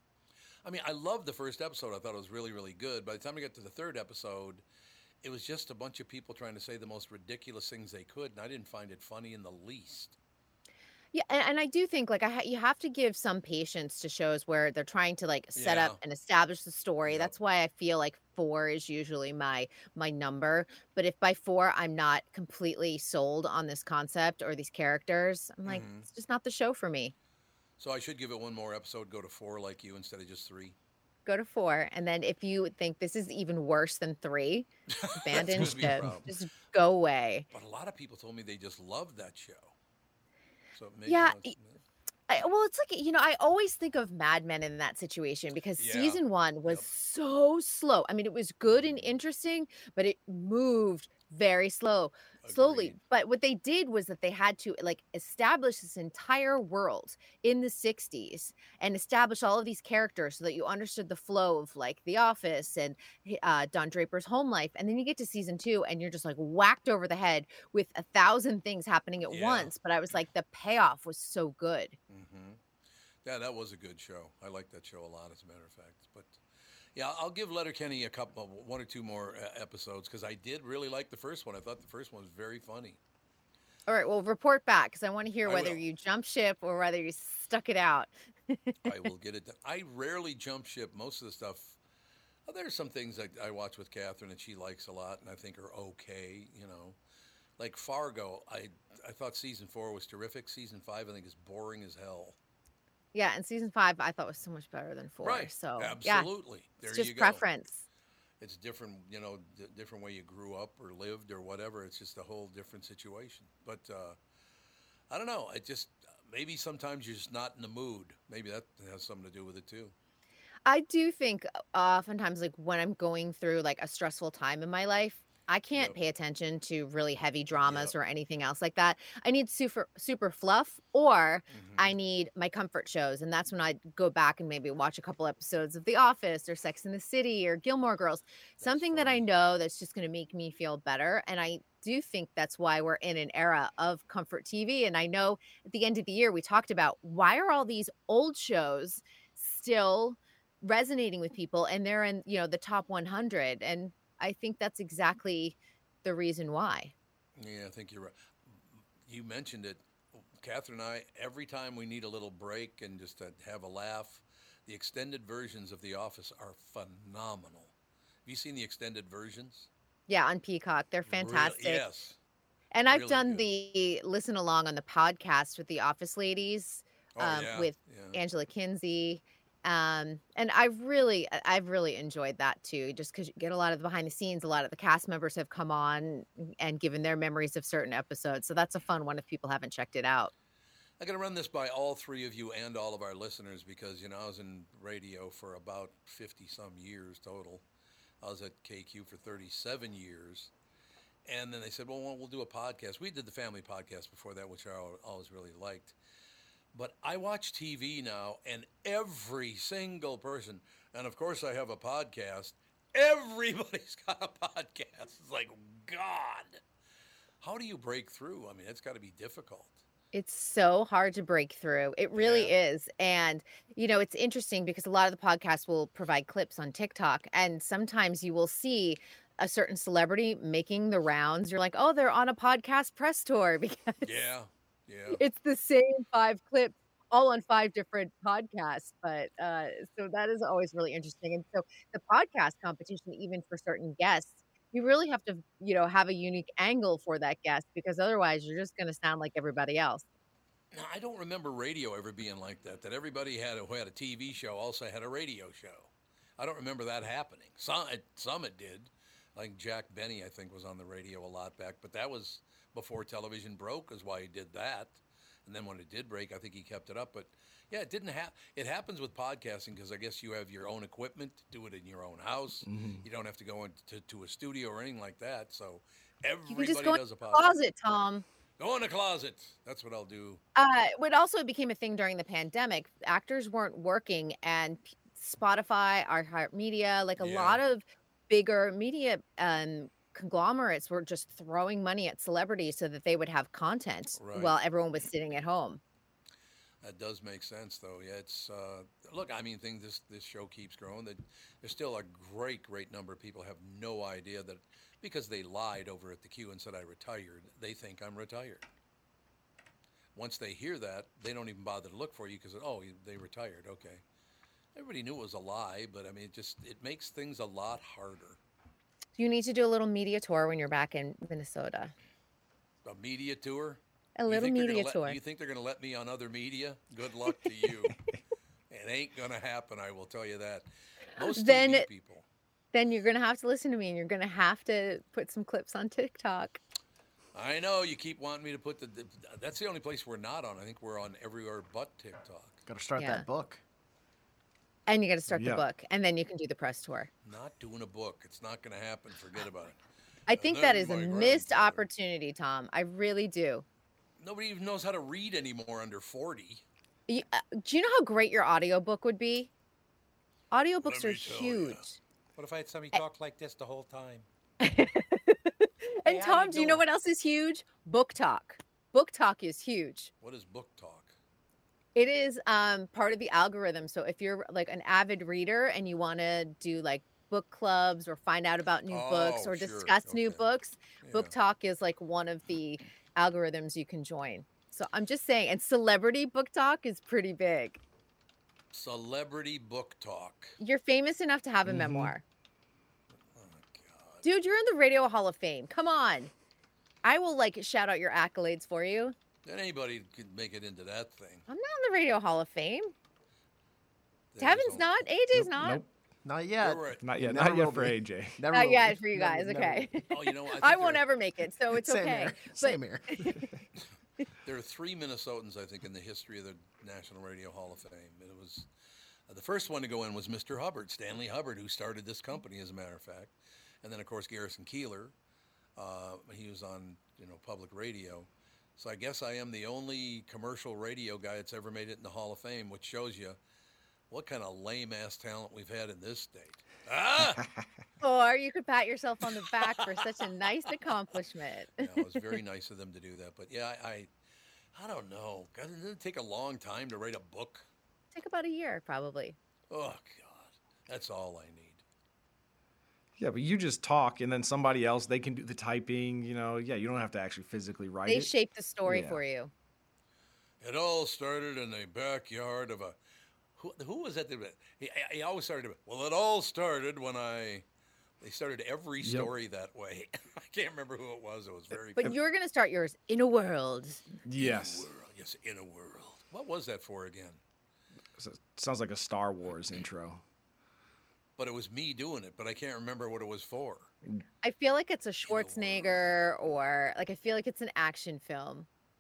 I mean, I loved the first episode. I thought it was really, really good. By the time I got to the third episode, it was just a bunch of people trying to say the most ridiculous things they could, and I didn't find it funny in the least. Yeah, and, and I do think like I ha- you have to give some patience to shows where they're trying to like set Yeah. up and establish the story. That's why I feel like four is usually my my number. But if by four I'm not completely sold on this concept or these characters, I'm like, Mhm. it's just not the show for me. So I should give it one more episode, go to four like you instead of just three. Go to four, and then if you think this is even worse than three, abandon gonna be a ship. problem. Just go away. But a lot of people told me they just loved that show. So maybe Yeah, I'll- I, well, it's like, you know, I always think of Mad Men in that situation because Yeah. season one was so slow. I mean, it was good and Mm-hmm. interesting, but it moved very slow, slowly. But what they did was that they had to like establish this entire world in the sixties and establish all of these characters so that you understood the flow of like The Office and uh, Don Draper's home life. And then you get to season two and you're just like whacked over the head with a thousand things happening at Yeah. once. But I was like, the payoff was so good. Mhm. Yeah, that was a good show. I liked that show a lot, as a matter of fact. But yeah, I'll give Letterkenny a couple, one or two more uh, episodes because I did really like the first one. I thought the first one was very funny. All right, well, report back because I want to hear I whether will. you jump ship or whether you stuck it out. I will get it done. I rarely jump ship. Most of the stuff, oh, there's some things that I watch with Catherine that she likes a lot and I think are okay, you know. Like Fargo, I I thought season four was terrific. Season five, I think, is boring as hell. Yeah, and season five I thought was so much better than four. Right. So Absolutely. Yeah, There it's just you go. preference. It's different, you know, d- different way you grew up or lived or whatever. It's just a whole different situation. But uh, I don't know. It just maybe sometimes you're just not in the mood. Maybe that has something to do with it too. I do think oftentimes, like when I'm going through like a stressful time in my life, I can't pay attention to really heavy dramas or anything else like that. I need super super fluff, or I need my comfort shows, and that's when I go back and maybe watch a couple episodes of The Office or Sex and the City or Gilmore Girls, something that I know that's just going to make me feel better. And I do think that's why we're in an era of comfort T V. And I know at the end of the year we talked about why are all these old shows still resonating with people, and they're in, you know, the top one hundred, and I think that's exactly the reason why. Yeah, I think you're right. You mentioned it. Catherine and I, every time we need a little break and just to have a laugh, the extended versions of The Office are phenomenal. Have you seen the extended versions? Yeah, on Peacock. They're fantastic. Really, yes. And I've Really done good. the listen along on the podcast with the Office Ladies, Oh, um, yeah, with yeah. Angela Kinsey. Um, and I've really, I've really enjoyed that too, just because you get a lot of the behind the scenes. A lot of the cast members have come on and given their memories of certain episodes. So that's a fun one if people haven't checked it out. I got to run this by all three of you and all of our listeners because, you know, I was in radio for about fifty some years total. I was at K Q for thirty-seven years. And then they said, well, we'll do a podcast. We did the family podcast before that, which I al- always really liked. But I watch T V now, and every single person, and of course I have a podcast, everybody's got a podcast. It's like, God, how do you break through? I mean, it's got to be difficult. It's so hard to break through. It really is. And, you know, it's interesting because a lot of the podcasts will provide clips on TikTok, and sometimes you will see a certain celebrity making the rounds. You're like, oh, they're on a podcast press tour because Yeah, yeah. it's the same five clips all on five different podcasts. But uh, so that is always really interesting. And so the podcast competition, even for certain guests, you really have to, you know, have a unique angle for that guest because otherwise you're just going to sound like everybody else. Now, I don't remember radio ever being like that, that everybody had a, who had a T V show also had a radio show. I don't remember that happening. Some it, some it did. Like Jack Benny, I think, was on the radio a lot back, but that was before television broke is why he did that. And then when it did break, I think he kept it up. But yeah, it didn't have. It happens with podcasting because I guess you have your own equipment, do it in your own house. Mhm. You don't have to go into to a studio or anything like that. So You everybody can just go in does a the podcast. closet, Tom. Go in the closet. That's what I'll do. Uh, what also became a thing during the pandemic, actors weren't working, and P- Spotify, iHeartMedia, like a Yeah. lot of bigger media um, conglomerates were just throwing money at celebrities so that they would have content Right. while everyone was sitting at home. That does make sense, though. Yeah, it's uh, look. I mean, thing this this show keeps growing. That there's still a great, great number of people have no idea that because they lied over at the Q and said I retired. They think I'm retired. Once they hear that, they don't even bother to look for you because oh, you- they retired. Okay, everybody knew it was a lie, but I mean, it just it makes things a lot harder. You need to do a little media tour when you're back in Minnesota. A media tour. A You little think they're gonna media let- tour. You think they're going to let me on other media? Good luck to you. It ain't going to happen. I will tell you that. Most Then- T V people. Then you're going to have to listen to me, and you're going to have to put some clips on TikTok. I know you keep wanting me to put the, the. That's the only place we're not on. I think we're on everywhere but TikTok. Got to start Yeah. that book. And you got to start Yeah. the book, and then you can do the press tour. Not doing a book. It's not going to happen. Forget about it. I think And that then is a my missed grandfather- opportunity, Tom. I really do. Nobody even knows how to read anymore under forty. You, uh, do you know how great your audiobook would be? Audiobooks me are tell ya. huge. What if I had somebody talk like this the whole time? And how Tom, you do you know doing? what else is huge? Book Talk. Book Talk is huge. What is book talk? It is um, part of the algorithm. So if you're like an avid reader and you want to do like book clubs or find out about new books Oh, or sure. discuss new Okay. books, Book Talk is like one of the algorithms you can join. So I'm just saying, and celebrity book talk is pretty big. Celebrity book talk. You're famous enough to have a Mhm. memoir. Dude, you're in the Radio Hall of Fame. Come on. I will like shout out your accolades for you. Then anybody could make it into that thing. I'm not in the Radio Hall of Fame. There's Devin's not. A J's not. Nope. Not yet. You're right. Not yet. Never Not yet will for be. A J. Never Not will yet be. for you Never- guys. never Okay. Oh, you know, I, think I there- won't ever make it, so it's Same okay. here. But- Same here. There are three Minnesotans, I think, in the history of the National Radio Hall of Fame. It was uh, the first one to go in was Mister Hubbard, Stanley Hubbard, who started this company, as a matter of fact. And then, of course, Garrison Keillor. Uh, he was on, you know, public radio. So I guess I am the only commercial radio guy that's ever made it in the Hall of Fame, which shows you what kind of lame-ass talent we've had in this state. Ah! Or you could pat yourself on the back for such a nice accomplishment. Yeah, it was very nice of them to do that. But yeah, I, I, I don't know. God, doesn't it take a long time to write a book? Take about a year, probably. Oh God, that's all I need. Yeah, but you just talk, and then somebody else, they can do the typing. You know, yeah, you don't have to actually physically write They it. shape the story Yeah. for you. It all started in the backyard of a. Who, who was that? That he, he always started. Well, it all started when I. They started every Yep. story that way. I can't remember who it was. It was very. But you're going to start yours in a world. Yes. World. Yes, in a world. What was that for again? So- Sounds like a Star Wars intro. But it was me doing it, but I can't remember what it was for. I feel like it's a Schwarzenegger or like I feel like it's an action film.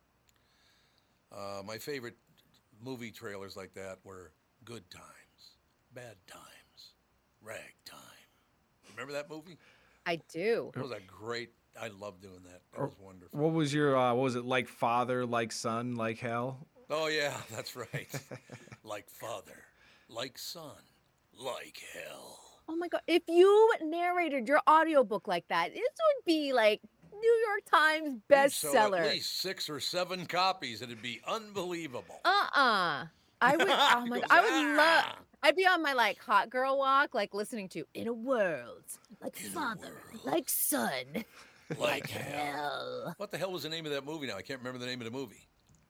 Uh, my favorite movie trailers like that were Good Times, Bad Times, Ragtime. Remember that movie? I do. It was a great. I loved doing that. That was wonderful. What was your, uh, what was it, like father, like son, like hell? Oh yeah, that's right. Like father, like son, like hell. Oh my God. If you narrated your audiobook like that, this would be like New York Times You'd sell bestseller. at least six or seven copies. It'd be unbelievable. Uh-uh. I would, oh my, Goes, I would love, "Ah." I'd be on my like hot girl walk, like listening to In a World, like father, like son, Like hell. What the hell was the name of that movie now? I can't remember the name of the movie.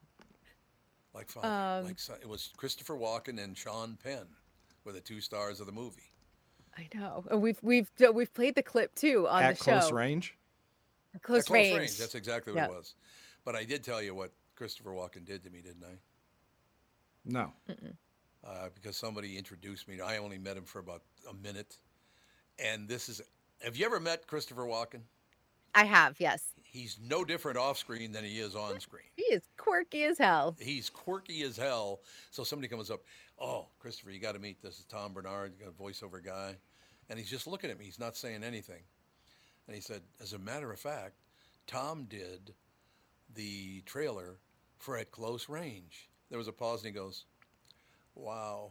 Like father, Um, like son. It was Christopher Walken and Sean Penn were the two stars of the movie. I know. And we've we've we've played the clip too on At the show. close range? At Close, At close range. range. That's exactly what Yep. it was. But I did tell you what Christopher Walken did to me, didn't I? No. Uh, because somebody introduced me. I only met him for about a minute. And this is, have you ever met Christopher Walken? I have, yes. He's no different off screen than he is on screen. He is quirky as hell. He's quirky as hell. So somebody comes up, oh, Christopher, you got to meet, this is Tom Bernard, you got a voiceover guy. And he's just looking at me. He's not saying anything. And he said, as a matter of fact, Tom did the trailer for At Close Range. There was a pause and he goes, wow.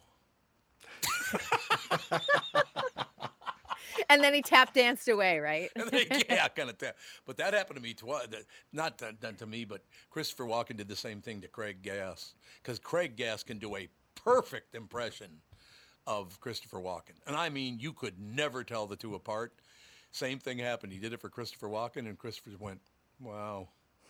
And then he tap danced away, right? And they, yeah, kind of. That. But that happened to me twice. Not to, not to me, but Christopher Walken did the same thing to Craig Gass. Because Craig Gass can do a perfect impression of Christopher Walken. And I mean, you could never tell the two apart. Same thing happened. He did it for Christopher Walken, and Christopher went, wow.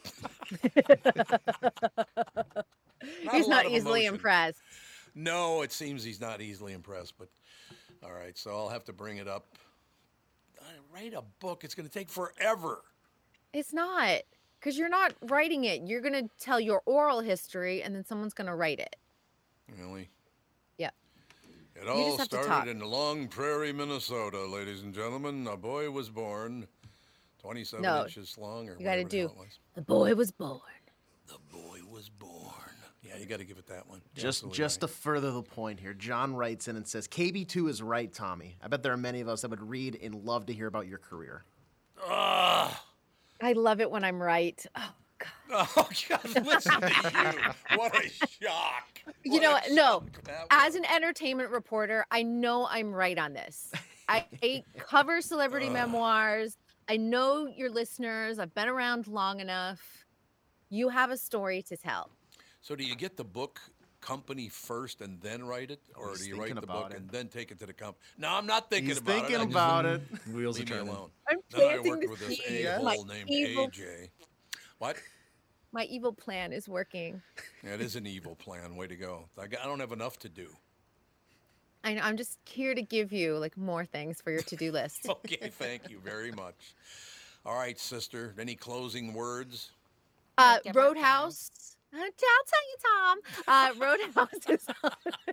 He's a lot not of easily emotion. impressed. No, it seems he's not easily impressed. But all right, so I'll have to bring it up. I write a book. It's going to take forever. It's not. Because you're not writing it. You're going to tell your oral history and then someone's going to write it. Really? Yeah. It You all just have to talk. started in Long Prairie, Minnesota, ladies and gentlemen. A boy was born, twenty-seven No, inches long, or You got to whatever the do. hell it was. The boy was born. The boy was born. Yeah, you got to give it that one. You're Just absolutely just right. to further the point here, John writes in and says, K B two is right, Tommy. I bet there are many of us that would read and love to hear about your career. Ah, I love it when I'm right. Oh, oh God, listen to you. What a shock. you What know a what? No. shock that As an entertainment reporter, I know I'm right on this. I, I cover celebrity memoirs. I know your listeners. I've been around long enough. You have a story to tell. So do you get the book company first and then write it? Or He's do you write thinking the about book it. and then take it to the company? No, I'm not thinking He's about it. thinking I just- about it. Wheels Leave are me turning. alone. I'm Then I planting worked the with this seed. a-hole My named evil- A J. What? My evil plan is working. Yeah, it is an evil plan. Way to go. I, got, I don't have enough to do. I, I'm just here to give you like more things for your to-do list. Okay, thank you very much. All right, sister, any closing words? Uh, Roadhouse. I'll tell you, Tom. Uh, Roadhouse is. I'm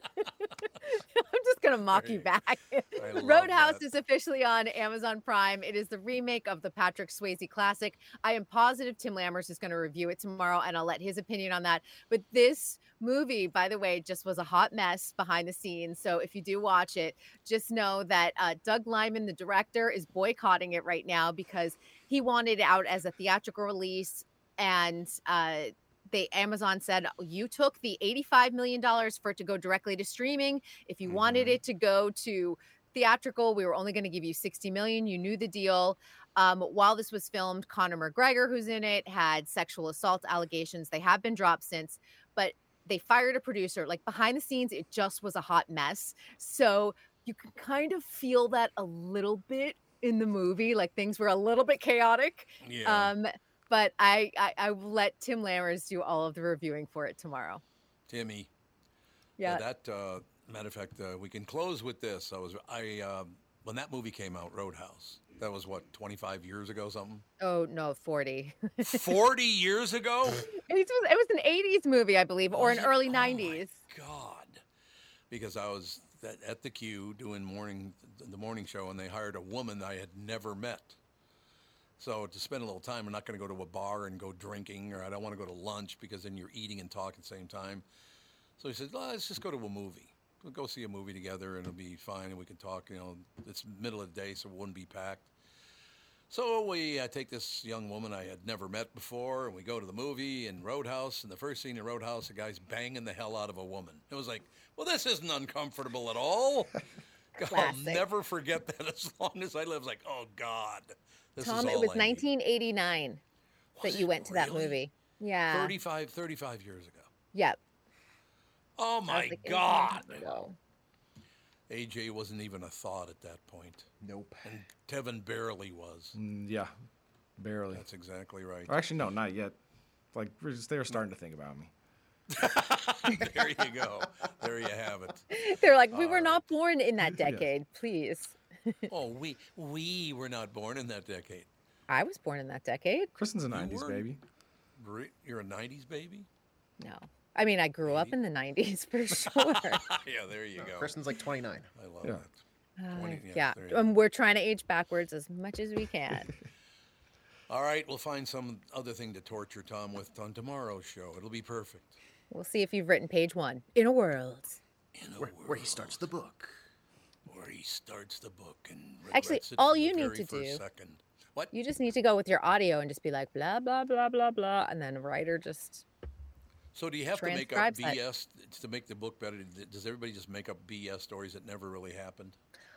just gonna mock you back. love Roadhouse that. is officially on Amazon Prime. It is the remake of the Patrick Swayze classic. I am positive Tim Lammers is going to review it tomorrow, and I'll let his opinion on that. But this movie, by the way, just was a hot mess behind the scenes. So if you do watch it, just know that uh, Doug Liman, the director, is boycotting it right now because he wanted it out as a theatrical release, and uh, they Amazon said you took the eighty-five million dollars for it to go directly to streaming. If you mm-hmm. wanted it to go to theatrical, we were only going to give you sixty million dollars. You knew the deal. Um, while this was filmed, Conor McGregor, who's in it, had sexual assault allegations. They have been dropped since, but they fired a producer. Like behind the scenes, it just was a hot mess. So you can kind of feel that a little bit in the movie. Like things were a little bit chaotic. Yeah. Um, But I, I I will let Tim Lammers do all of the reviewing for it tomorrow. Timmy. Yeah. Uh, that uh, matter of fact, uh, we can close with this. I was I uh, when that movie came out, Roadhouse. That was what twenty-five years ago, something. Oh no, forty. Forty years ago. It was it was an eighties movie, I believe, or Was an it? early Oh, nineties. God. Because I was at, at the Q doing morning the morning show, and they hired a woman I had never met. So to spend a little time, I'm not going to go to a bar and go drinking, or I don't want to go to lunch because then you're eating and talking at the same time. So he said, well, let's just go to a movie. We'll go see a movie together, and it'll be fine, and we can talk. You know, it's middle of the day, so it wouldn't be packed. So we uh, take this young woman I had never met before, and we go to the movie in Roadhouse. And the first scene in Roadhouse, the guy's banging the hell out of a woman. It was like, well, this isn't uncomfortable at all. I'll never forget that as long as I live. It's like, oh, God. This Tom, is it all was I need. nineteen eighty-nine that you went to that movie. Yeah. thirty-five, thirty-five years ago. Yep. Oh, I was my like, God. no. A J wasn't even a thought at that point. Nope. And Tevin barely was. Mm, yeah, barely. That's exactly right. Or actually, no, not yet. Like we're just, they were starting to think about me. There you go. There you have it. They're like, we were All not born in that decade, please. Oh, we we were not born in that decade. I was born in that decade. Kristen's a You nineties were? baby. Re- You're a nineties baby? No. I mean, I grew up in the nineties for sure. Yeah, there you go. Kristen's like twenty-nine. I love Yeah. that. Uh, twenty, yeah, there you um, we're trying to age backwards as much as we can. All right, we'll find some other thing to torture Tom with on tomorrow's show. It'll be perfect. We'll see if you've written page one. In a world. In a Where, where he starts the book. Where he starts the book and Actually, regrets it all from the you need very to first do- second. What? You just need to go with your audio and just be like, blah, blah, blah, blah, blah. And then a writer just. So do you have to make up transcribes that. B S to make the book better? Does everybody just make up B S stories that never really happened?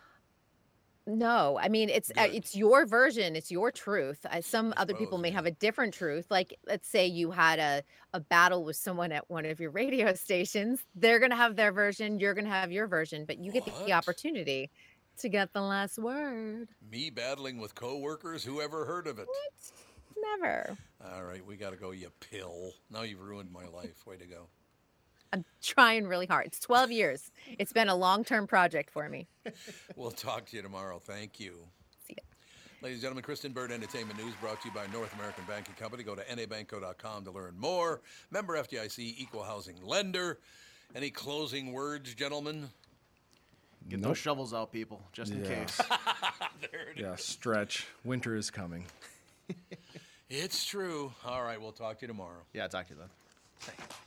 No, I mean, it's uh, it's your version. It's your truth. Uh, some other people may have a different truth. Like, let's say you had a, a battle with someone at one of your radio stations. They're going to have their version. You're going to have your version. But you get the, the opportunity to get the last word. Me battling with coworkers? Who ever heard of it? Never. All right, we got to go, you pill. Now you've ruined my life. Way to go. I'm trying really hard. It's twelve years. It's been a long-term project for me. We'll talk to you tomorrow. Thank you. See ya. Ladies and gentlemen, Kristen Bird Entertainment News brought to you by North American Banking Company. Go to N A banco dot com to learn more. Member F D I C, equal housing lender. Any closing words, gentlemen? Get Nope. those shovels out, people, just in Yeah. case. There it Yeah, stretch. Winter is coming. It's true. All right, we'll talk to you tomorrow. Yeah, talk to you then.